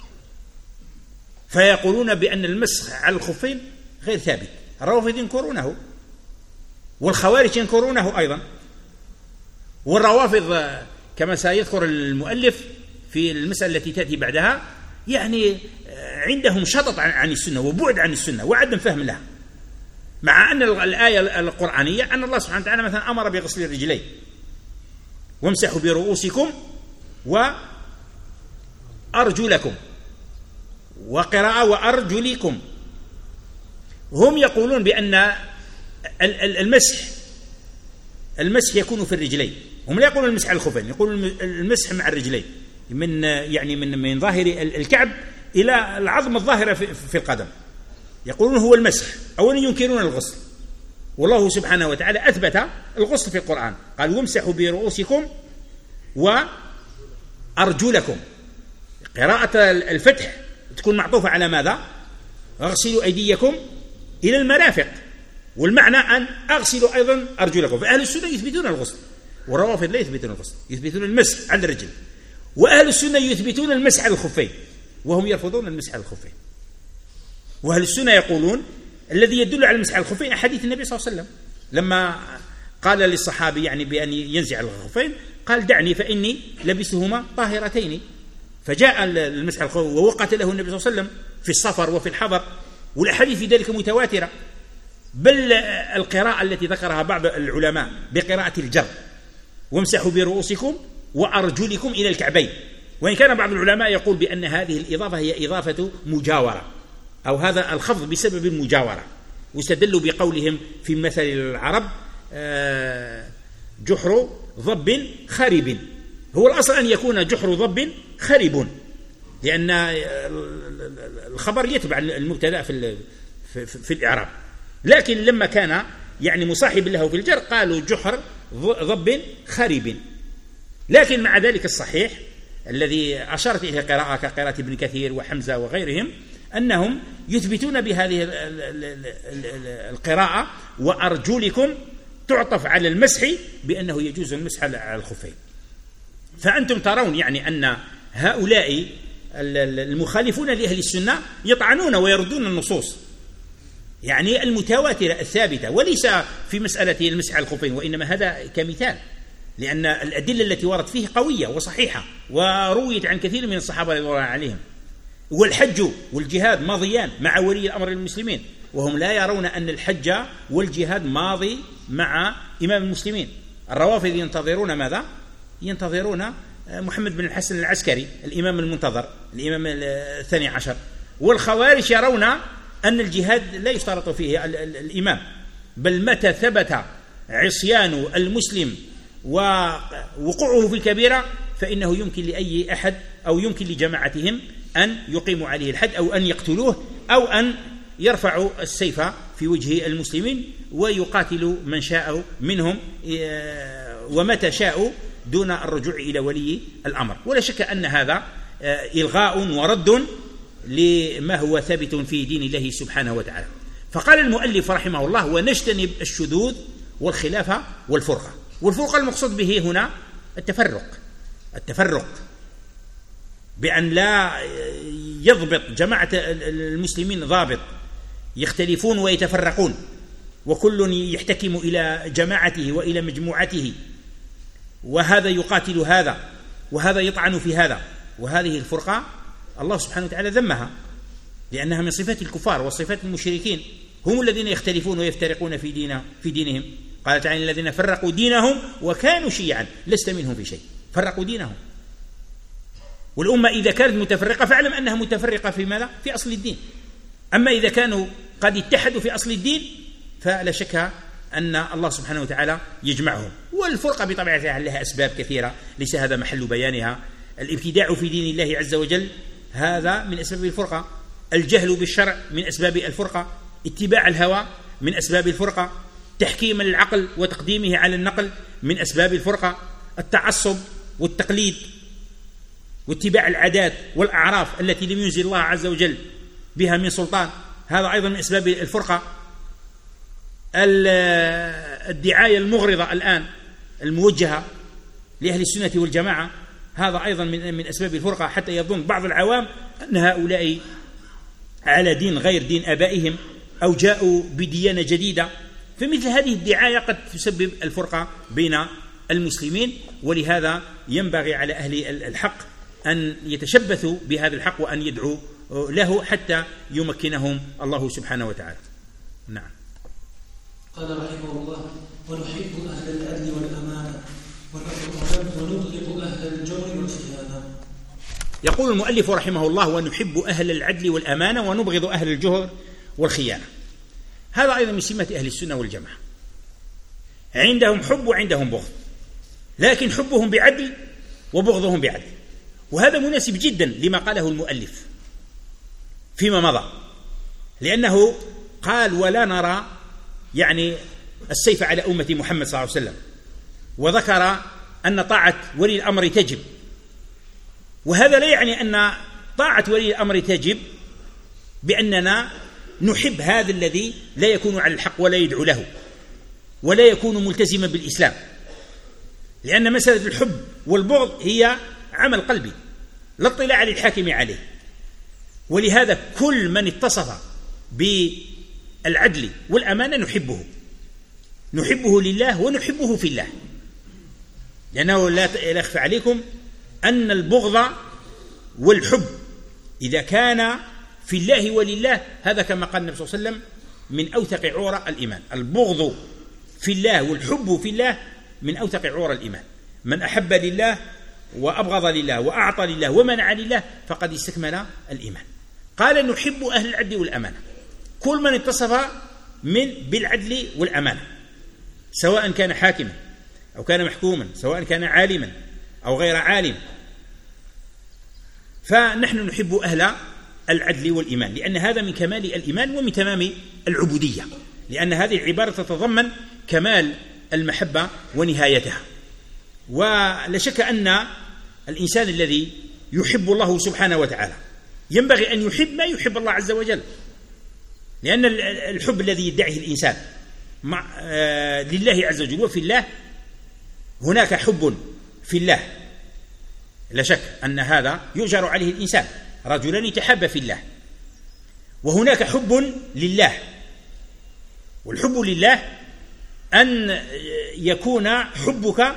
[SPEAKER 3] فيقولون بأن المسح على الخفين غير ثابت. الروافض ينكرونه، والخوارج ينكرونه أيضا. والروافض كما سيذكر المؤلف في المسألة التي تأتي بعدها يعني عندهم شطط عن السنة وبعد عن السنة وعدم فهم لها، مع أن الآية القرآنية أن الله سبحانه وتعالى مثلا أمر بغسل الرجلين وامسحوا برؤوسكم وأرجلكم، وقراءة وأرجلكم. هم يقولون بأن المسح المسح يكون في الرجلين، هم لا يقولون المسح على الخفين، يقولون المسح مع الرجلين من يعني من من ظاهر الكعب إلى العظم الظاهرة في القدم، يقولون هو المسح. أولا ينكرون الغسل، والله سبحانه وتعالى أثبت الغسل في القرآن، قال وامسحوا برؤوسكم وأرجلكم. قراءة الفتح تكون معطوفة على ماذا؟ اغسلوا أيديكم إلى المرافق، والمعنى أن أغسلوا أيضا أرجلكم. فأهل السنة يثبتون الغسل، والروافض لا يثبتون الغسل، يثبتون المسح على الرجل. وأهل السنة يثبتون المسح على الخفين، وهم يرفضون المسح على الخفين. وأهل السنة يقولون الذي يدل على المسح على الخفين أحاديث النبي صلى الله عليه وسلم، لما قال للصحابي يعني بأن ينزع الخفين، قال دعني فإني لبستهما طاهرتين. فجاء المسح الخف ووقت له النبي صلى الله عليه وسلم في السفر وفي الحضر، والأحاديث في ذلك متواترة. بل القراءة التي ذكرها بعض العلماء بقراءة الجر وامسحوا برؤوسكم وأرجلكم إلى الكعبين، وإن كان بعض العلماء يقول بأن هذه الإضافة هي إضافة مجاورة، أو هذا الخفض بسبب المجاورة، واستدلوا بقولهم في مثل العرب جحر ضب خرب. هو الأصل أن يكون جحر ضب خرب، لأن الخبر يتبع المبتدأ في في, في الإعراب، لكن لما كان يعني مصاحب له في الجر قالوا جحر ضب خرب. لكن مع ذلك الصحيح الذي أشارت إليه قراءة كقراءة ابن كثير وحمزة وغيرهم أنهم يثبتون بهذه القراءة وأرجلكم تعطف على المسح بأنه يجوز المسح على الخفين. فأنتم ترون يعني أن هؤلاء المخالفون لأهل السنة يطعنون ويردون النصوص يعني المتواترة الثابتة، وليس في مسألة المسح على الخفين، وإنما هذا كمثال، لأن الأدلة التي وردت فيه قوية وصحيحة ورويت عن كثير من الصحابة رضي الله عليهم. والحج والجهاد ماضيان مع ولي الأمر المسلمين، وهم لا يرون أن الحج والجهاد ماضي مع إمام المسلمين. الروافض ينتظرون ماذا؟ ينتظرون محمد بن الحسن العسكري الإمام المنتظر، الإمام الثاني عشر. والخوارج يرون أن الجهاد لا يشترط فيه الإمام، بل متى ثبت عصيان المسلم ووقوعه في الكبيرة فإنه يمكن لأي أحد أو يمكن لجماعتهم أن يقيموا عليه الحد أو أن يقتلوه أو أن يرفعوا السيف في وجه المسلمين ويقاتلوا من شاء منهم ومتى شاءوا دون الرجوع إلى ولي الأمر. ولا شك أن هذا إلغاء ورد لما هو ثابت في دين الله سبحانه وتعالى. فقال المؤلف رحمه الله: ونجتنب الشذوذ والخلافة والفرقة. والفرقة المقصود به هنا التفرق، التفرق بأن لا يضبط جماعة المسلمين ضابط، يختلفون ويتفرقون، وكل يحتكم إلى جماعته وإلى مجموعته، وهذا يقاتل هذا وهذا يطعن في هذا. وهذه الفرقة الله سبحانه وتعالى ذمها، لأنها من صفات الكفار وصفات المشركين، هم الذين يختلفون ويفترقون في دين في دينهم. قال تعالى: الذين فرقوا دينهم وكانوا شيعا لست منهم في شيء. فرقوا دينهم. والأمة إذا كانت متفرقة فاعلم أنها متفرقة في ماذا؟ في أصل الدين. أما إذا كانوا قد اتحدوا في أصل الدين فلا شك أن الله سبحانه وتعالى يجمعهم. والفرقة بطبيعتها لها أسباب كثيرة ليس هذا محل بيانها. الابتداع في دين الله عز وجل هذا من أسباب الفرقة، الجهل بالشرع من أسباب الفرقة، اتباع الهوى من أسباب الفرقة، تحكيم العقل وتقديمه على النقل من أسباب الفرقة، التعصب والتقليد واتباع العادات والأعراف التي لم ينزل الله عز وجل بها من سلطان، هذا أيضا من أسباب الفرقة. الدعاية المغرضة الآن الموجهة لأهل السنة والجماعة هذا أيضا من من أسباب الفرقة، حتى يظن بعض العوام أن هؤلاء على دين غير دين آبائهم أو جاءوا بديانة جديدة. فمثل هذه الدعاية قد تسبب الفرقة بين المسلمين، ولهذا ينبغي على أهل الحق أن يتشبثوا بهذا الحق وأن يدعوا له حتى يمكنهم الله سبحانه وتعالى. نعم.
[SPEAKER 1] قال رحمه الله: ونحب أهل العدل والأمانة ونبغض أهل الجور والخيانة.
[SPEAKER 3] يقول المؤلف رحمه الله: ونحب أهل العدل والأمانة ونبغض أهل الجهر والخيانة. هذا أيضا من سمة أهل السنة والجماعة، عندهم حب وعندهم بغض، لكن حبهم بعدل وبغضهم بعدل. وهذا مناسب جدا لما قاله المؤلف فيما مضى، لأنه قال: ولا نرى يعني السيف على أمة محمد صلى الله عليه وسلم، وذكر أن طاعة ولي الأمر تجب. وهذا لا يعني أن طاعة ولي الأمر تجب بأننا نحب هذا الذي لا يكون على الحق ولا يدعو له ولا يكون ملتزما بالإسلام، لأن مسألة الحب والبغض هي عمل قلبي لا اطلاع للحاكم عليه. ولهذا كل من اتصف بالعدل والأمانة نحبه، نحبه لله ونحبه في الله، لأنه لا يخفى عليكم أن البغض والحب إذا كان في الله ولله هذا كما قال النبي صلى الله عليه وسلم من أوثق عورى الإيمان. البغض في الله والحب في الله من أوثق عورى الإيمان. من أحب لله وأبغض لله وأعطى لله ومنع لله فقد استكمل الإيمان. قال نحب أهل العدل والأمانة، كل من اتصف من بالعدل والأمانة سواء كان حاكما أو كان محكوما، سواء كان عالما أو غير عالم، فنحن نحب أهل العدل والإيمان، لأن هذا من كمال الإيمان ومن تمام العبودية، لأن هذه العبارة تتضمن كمال المحبة ونهايتها. ولا شك أن الإنسان الذي يحب الله سبحانه وتعالى ينبغي أن يحب ما يحب الله عز وجل، لأن الحب الذي يدعيه الإنسان مع آه لله عز وجل وفي الله، هناك حب في الله لا شك أن هذا يؤجر عليه الإنسان، رجلان يتحابا في الله، وهناك حب لله، والحب لله أن يكون حبك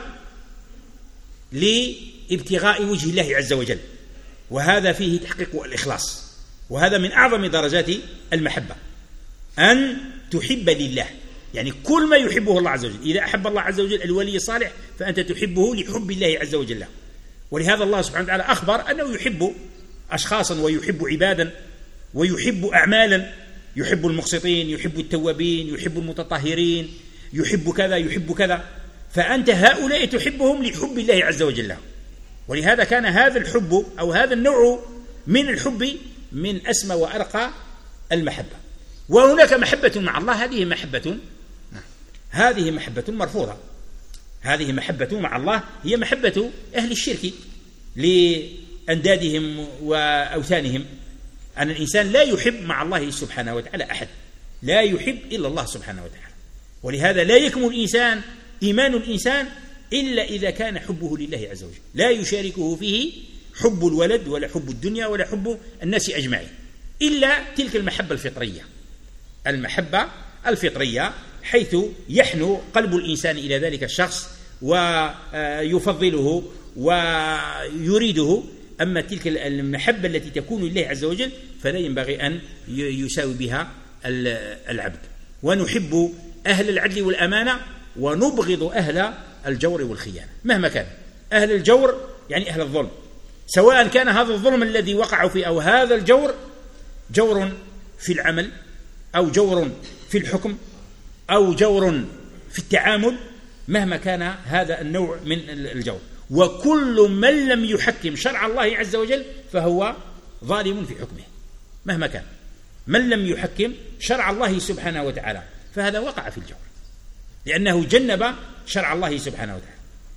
[SPEAKER 3] لابتغاء وجه الله عز وجل، وهذا فيه تحقيق الإخلاص، وهذا من أعظم درجات المحبة، أن تحب لله، يعني كل ما يحبه الله عز وجل. إذا أحب الله عز وجل الولي الصالح فأنت تحبه لحب الله عز وجل، ولهذا الله سبحانه وتعالى أخبر أنه يحب أشخاصا ويحب عبادا ويحب أعمالا، يحب المقسطين، يحب التوابين، يحب المتطهرين، يحب كذا يحب كذا، فأنت هؤلاء تحبهم لحب الله عز وجل. ولهذا كان هذا الحب أو هذا النوع من الحب من أسمى وأرقى المحبة. وهناك محبة مع الله، هذه محبة هذه محبة مرفوضة، هذه محبة مع الله هي محبة أهل الشرك لأندادهم وأوثانهم، أن الإنسان لا يحب مع الله سبحانه وتعالى أحد، لا يحب إلا الله سبحانه وتعالى. ولهذا لا يكمل الإنسان إيمان الإنسان إلا إذا كان حبه لله عز وجل، لا يشاركه فيه حب الولد ولا حب الدنيا ولا حب الناس أجمعين، إلا تلك المحبة الفطرية، المحبة الفطرية حيث يحنو قلب الإنسان إلى ذلك الشخص ويفضله ويريده. أما تلك المحبة التي تكون لله عز وجل فلا ينبغي أن يساوي بها العبد. ونحب أهل العدل والأمانة ونبغض أهل الجور والخيانة مهما كان. أهل الجور يعني أهل الظلم، سواء كان هذا الظلم الذي وقعوا فيه أو هذا الجور جور في العمل أو جور في الحكم أو جور في التعامل، مهما كان هذا النوع من الجور. وكل من لم يحكم شرع الله عز وجل فهو ظالم في حكمه مهما كان. من لم يحكم شرع الله سبحانه وتعالى فهذا وقع في الجور، لأنه جنب شرع الله سبحانه وتعالى.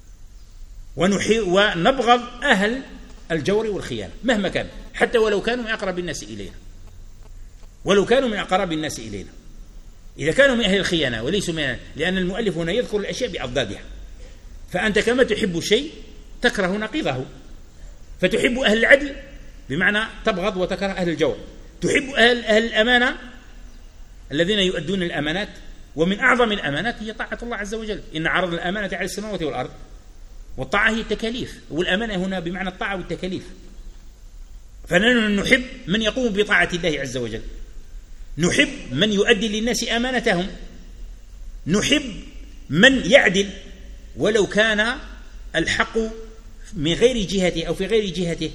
[SPEAKER 3] ونبغض أهل الجور والخيانة مهما كان، حتى ولو كانوا من أقرب الناس إلينا، ولو كانوا من أقرب الناس إلينا، إذا كانوا من أهل الخيانة وليسوا من، لأن المؤلف هنا يذكر الأشياء بأضدادها. فأنت كما تحب الشيء تكره نقيضه، فتحب أهل العدل بمعنى تبغض وتكره أهل الجور، تحب أهل, أهل الأمانة الذين يؤدون الأمانات، ومن أعظم الأمانات هي طاعة الله عز وجل. إن عرض الأمانة على السماوات والأرض، والطاعة هي التكاليف، والأمانة هنا بمعنى الطاعة والتكاليف. فنحن نحب من يقوم بطاعة الله عز وجل، نحب من يؤدي للناس أمانتهم، نحب من يعدل ولو كان الحق من غير جهته أو في غير جهته.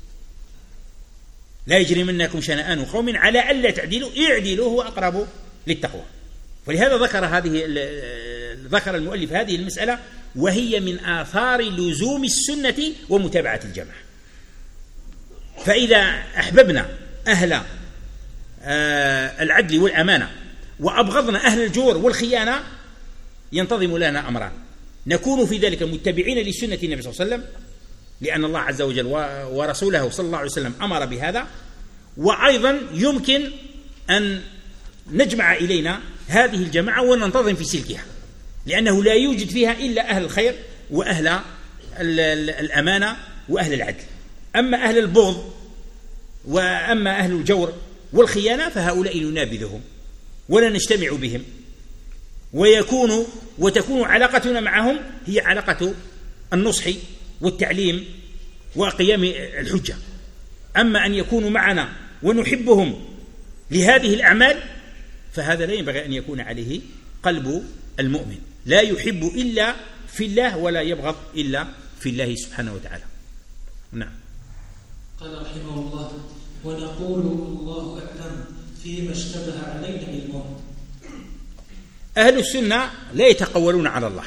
[SPEAKER 3] لا يجرمنكم شنآن قوم على ألا تعدلوا اعدلوا هو أقرب للتقوى. ولهذا ذكر هذه ذكر المؤلف هذه المسألة، وهي من آثار لزوم السنة ومتابعة الجماعة. فإذا أحببنا أهل العدل والأمانة وأبغضنا أهل الجور والخيانة ينتظم لنا أمران: نكون في ذلك متبعين لسنة النبي صلى الله عليه وسلم، لأن الله عز وجل ورسوله صلى الله عليه وسلم أمر بهذا، وأيضا يمكن أن نجمع إلينا هذه الجماعة وننتظم في سلكها، لأنه لا يوجد فيها إلا أهل الخير وأهل الأمانة وأهل العدل. أما أهل البغض وأما أهل الجور والخيانة فهؤلاء ننابذهم ولا نجتمع بهم، ويكون وتكون علاقتنا معهم هي علاقة النصح والتعليم وقيام الحجة. أما أن يكونوا معنا ونحبهم لهذه الأعمال فهذا لا ينبغي أن يكون عليه قلب المؤمن، لا يحب إلا في الله ولا يبغض إلا في الله سبحانه وتعالى. نعم.
[SPEAKER 1] قال رحمه الله: ونقول الله أعلم فيما اشتبه علينا علمه.
[SPEAKER 3] أهل السنة لا يتقولون على الله،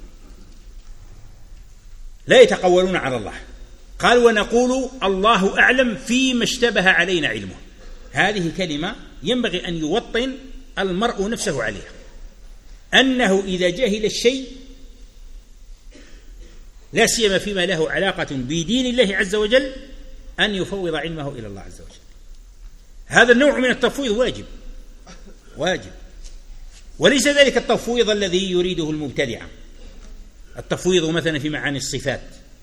[SPEAKER 3] لا يتقولون على الله. قال: ونقول الله أعلم فيما اشتبه علينا علمه. هذه كلمة ينبغي أن يوطن المرء نفسه عليها، أنه إذا جهل الشيء لا سيما فيما له علاقة بدين الله عز وجل أن يفوض علمه إلى الله عز وجل. هذا النوع من التفويض واجب واجب وليس ذلك التفويض الذي يريده المبتدعة، التفويض مثلا في معاني الصفات،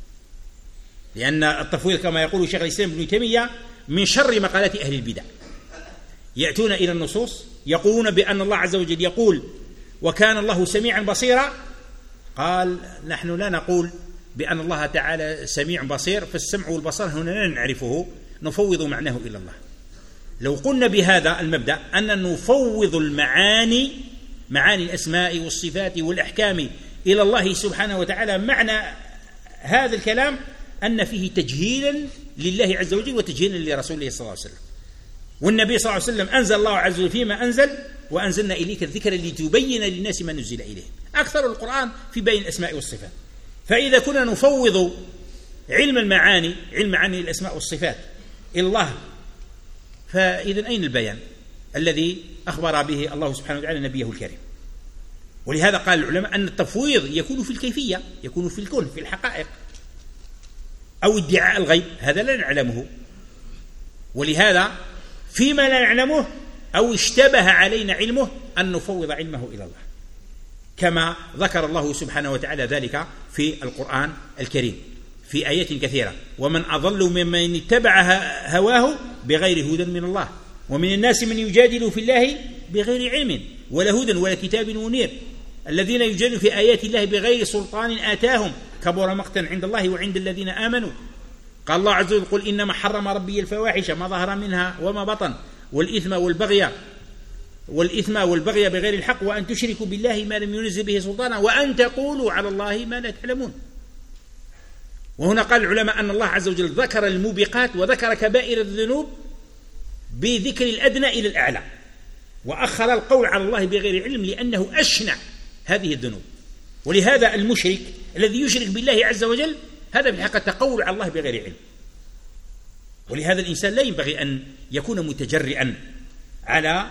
[SPEAKER 3] لأن التفويض كما يقول شيخ الإسلام ابن تيمية من شر مقالات أهل البدع. يأتون إلى النصوص يقولون بأن الله عز وجل يقول وكان الله سميعا بصيرا. قال: نحن لا نقول بأن الله تعالى سميع بصير، فالسمع والبصر هنا لا نعرفه، نفوض معناه إلى الله. لو قلنا بهذا المبدأ أن نفوض المعاني معاني الأسماء والصفات والأحكام إلى الله سبحانه وتعالى، معنى هذا الكلام أن فيه تجهيلا لله عز وجل وتجهيلا لرسوله صلى الله عليه وسلم. والنبي صلى الله عليه وسلم أنزل الله عز وجل فيما أنزل: وأنزلنا إليك الذكر لتبين للناس ما نزل إليه. أكثر القرآن في بين الأسماء والصفات. فإذا كنا نفوض علم المعاني علم معاني الأسماء والصفات إلى الله، فإذن أين البيان الذي أخبر به الله سبحانه وتعالى نبيه الكريم؟ ولهذا قال العلماء أن التفويض يكون في الكيفية، يكون في الكون في الحقائق، أو ادعاء الغيب هذا لا نعلمه. ولهذا فيما لا نعلمه أو اشتبه علينا علمه أن نفوض علمه إلى الله، كما ذكر الله سبحانه وتعالى ذلك في القرآن الكريم في آيات كثيرة: ومن أضل ممن اتبع هواه بغير هدى من الله ومن الناس من يجادل في الله بغير علم ولا هدى ولا كتاب منير الذين يجادلون في آيات الله بغير سلطان آتاهم كبر مقتا عند الله وعند الذين آمنوا. قال الله عز وجل: قل إنما حرم ربي الفواحش ما ظهر منها وما بطن والإثم والبغي والإثم والبغي بغير الحق وأن تشركوا بالله ما لم ينزل به سلطانا وأن تقولوا على الله ما لا تعلمون. وهنا قال العلماء أن الله عز وجل ذكر الموبقات وذكر كبائر الذنوب بذكر الأدنى إلى الأعلى، وأخر القول على الله بغير علم لأنه أشنع هذه الذنوب. ولهذا المشرك الذي يشرك بالله عز وجل هذا في الحقيقة تقول على الله بغير علم. ولهذا الإنسان لا ينبغي أن يكون متجرئا على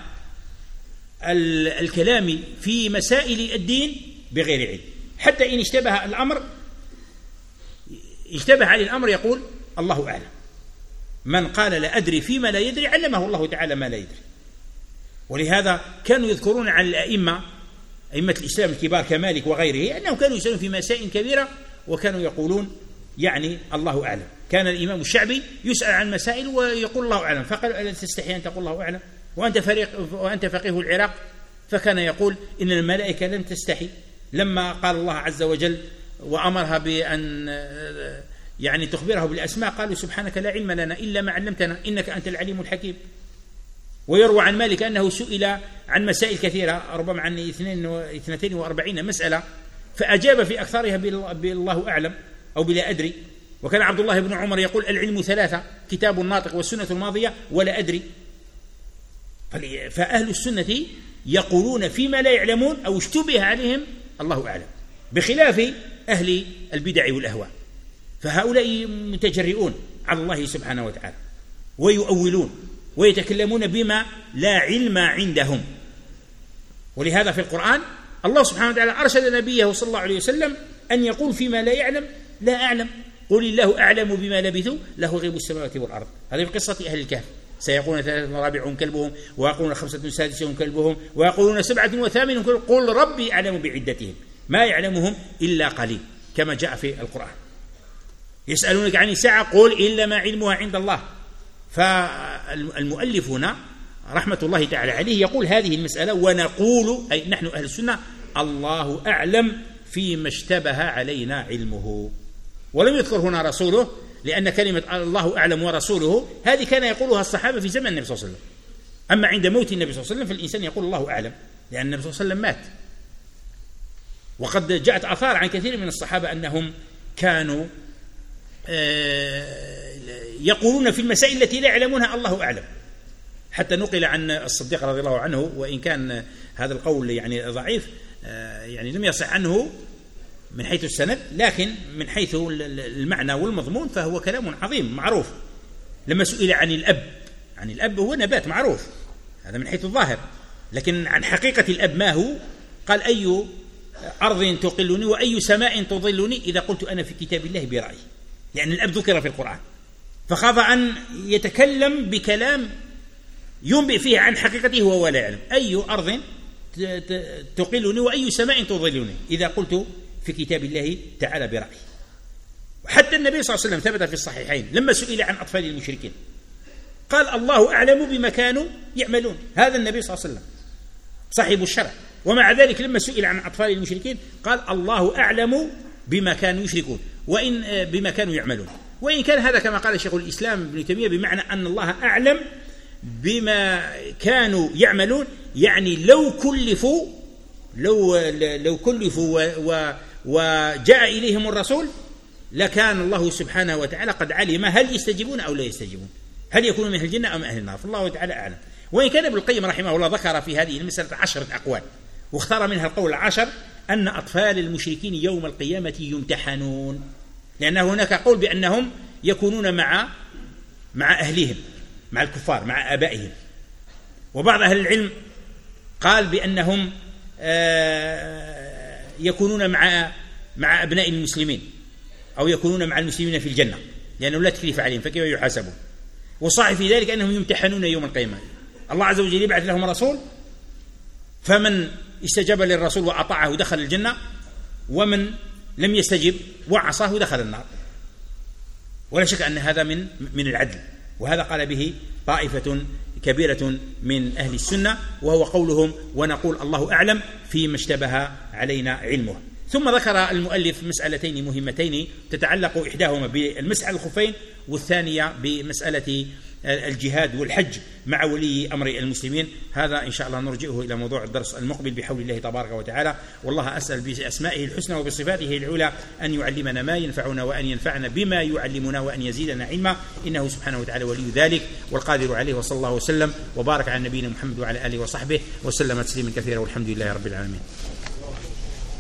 [SPEAKER 3] الكلام في مسائل الدين بغير علم، حتى إن اشتبه الأمر اشتبه عليه الأمر يقول الله أعلم. من قال لا أدري فيما لا يدري علمه الله تعالى ما لا يدري. ولهذا كانوا يذكرون عن الأئمة أئمة الإسلام الكبار كمالك وغيره أنهم كانوا يسألون في مسائل كبيرة وكانوا يقولون يعني الله أعلم. كان الإمام الشعبي يسأل عن مسائل ويقول الله أعلم، فقال: ألا تستحي أن تقول الله أعلم وأنت فريق وأنت فقيه العراق؟ فكان يقول: إن الملائكة لم تستحي لما قال الله عز وجل وأمرها بأن يعني تخبره بالأسماء، قالوا: سبحانك لا علم لنا إلا ما علمتنا إنك أنت العليم الحكيم. ويروى عن مالك أنه سئل عن مسائل كثيرة، ربما عن اثنتين وأربعين مسألة، فأجاب في أكثرها بالله أعلم أو بلا أدري. وكان عبد الله بن عمر يقول: العلم ثلاثة: كتاب الناطق والسنة الماضية ولا أدري. فأهل السنة يقولون فيما لا يعلمون أو اشتبه عليهم الله أعلم، بخلاف أهل البدع والأهواء، فهؤلاء متجرئون على الله سبحانه وتعالى ويؤولون ويتكلمون بما لا علم عندهم. ولهذا في القرآن الله سبحانه وتعالى أرشد نبيه صلى الله عليه وسلم أن يقول فيما لا يعلم لا أعلم، قل الله أعلم بما لبثوا له غيب السماوات والأرض. هذه في قصة أهل الكهف: سيقولون ثلاثة رابعهم كلبهم ويقولون خمسة سادسهم كلبهم ويقولون سبعة وثامنهم كلبهم قل ربي أعلم بعدتهم ما يعلمهم إلا قليل، كما جاء في القرآن. يسألونك عن الساعة قل إلا ما علمها عند الله. فالمؤلف هنا رحمة الله تعالى عليه يقول هذه المسألة ونقول، أي نحن أهل السنة الله أعلم فيما اشتبه علينا علمه. ولم يذكر هنا رسوله، لأن كلمة الله أعلم ورسوله هذه كان يقولها الصحابة في زمن النبي صلى الله عليه وسلم. أما عند موت النبي صلى الله عليه وسلم فالإنسان يقول الله أعلم، لأن النبي صلى الله عليه وسلم مات. وقد جاءت آثار عن كثير من الصحابة أنهم كانوا يقولون في المسائل التي لا يعلمونها الله أعلم، حتى نقل عن الصديق رضي الله عنه، وإن كان هذا القول يعني ضعيف، يعني لم يصح عنه من حيث السند، لكن من حيث المعنى والمضمون فهو كلام عظيم معروف. لما سئل عن الأب، عن الأب هو نبات معروف، هذا من حيث الظاهر، لكن عن حقيقة الأب ما هو؟ قال أي أرض تقلني وأي سماء تظلني إذا قلت أنا في كتاب الله برأيي، يعني الأب ذكر في القرآن، فخاف أن يتكلم بكلام ينبئ فيه عن حقيقته وهو لا يعلم. أي أرض تقلني وأي سماء تظلني إذا قلت في كتاب الله تعالى برأيي. وحتى النبي صلى الله عليه وسلم ثبت في الصحيحين لما سئل عن أطفال المشركين قال الله أعلم بما كانوا يعملون، هذا النبي صلى الله عليه وسلم صاحب الشرع، ومع ذلك لما سئل عن أطفال المشركين قال الله أعلم بما كانوا يشركون وإن بما كانوا يعملون. وإن كان هذا كما قال شيخ الإسلام ابن تيمية بمعنى أن الله أعلم بما كانوا يعملون، يعني لو كلفوا لو لو كلفوا وجاء إليهم الرسول لكان الله سبحانه وتعالى قد علم هل يستجيبون أو لا يستجيبون، هل يكونون من أهل الجنة أو من أهل النار، فالله تعالى أعلم. وإن كان ابن القيم رحمه الله ذكر في هذه المسألة عشرة أقوال، واختار منها القول العاشر أن أطفال المشركين يوم القيامة يمتحنون، لأن هناك قول بأنهم يكونون مع مع أهلهم، مع الكفار، مع آبائهم. وبعض أهل العلم قال بأنهم يكونون مع مع أبناء المسلمين أو يكونون مع المسلمين في الجنة، لأنه لا تكليف عليهم فكيف يحاسبون. وصحيح في ذلك أنهم يمتحنون يوم القيامة، الله عز وجل يبعث لهم رسول، فمن استجاب للرسول وأطاعه دخل الجنة، ومن لم يستجب وعصاه دخل النار. ولا شك أن هذا من من العدل، وهذا قال به طائفة كبيرة من أهل السنة، وهو قولهم ونقول الله أعلم فيما اشتبه علينا علمه. ثم ذكر المؤلف مسألتين مهمتين تتعلق إحداهما بالمسح على الخفين، والثانية بمسألة الجهاد والحج مع ولي أمر المسلمين. هذا إن شاء الله نرجئه إلى موضوع الدرس المقبل بحول الله تبارك وتعالى. والله أسأل بأسمائه الحسنى وبصفاته العلى أن يعلمنا ما ينفعنا وأن ينفعنا بما يعلمنا وأن يزيدنا علما، إنه سبحانه وتعالى ولي ذلك والقادر عليه. وصلى الله وسلم وبارك على نبينا محمد وعلى آله وصحبه وسلم تسليما كثيرا، والحمد لله رب العالمين.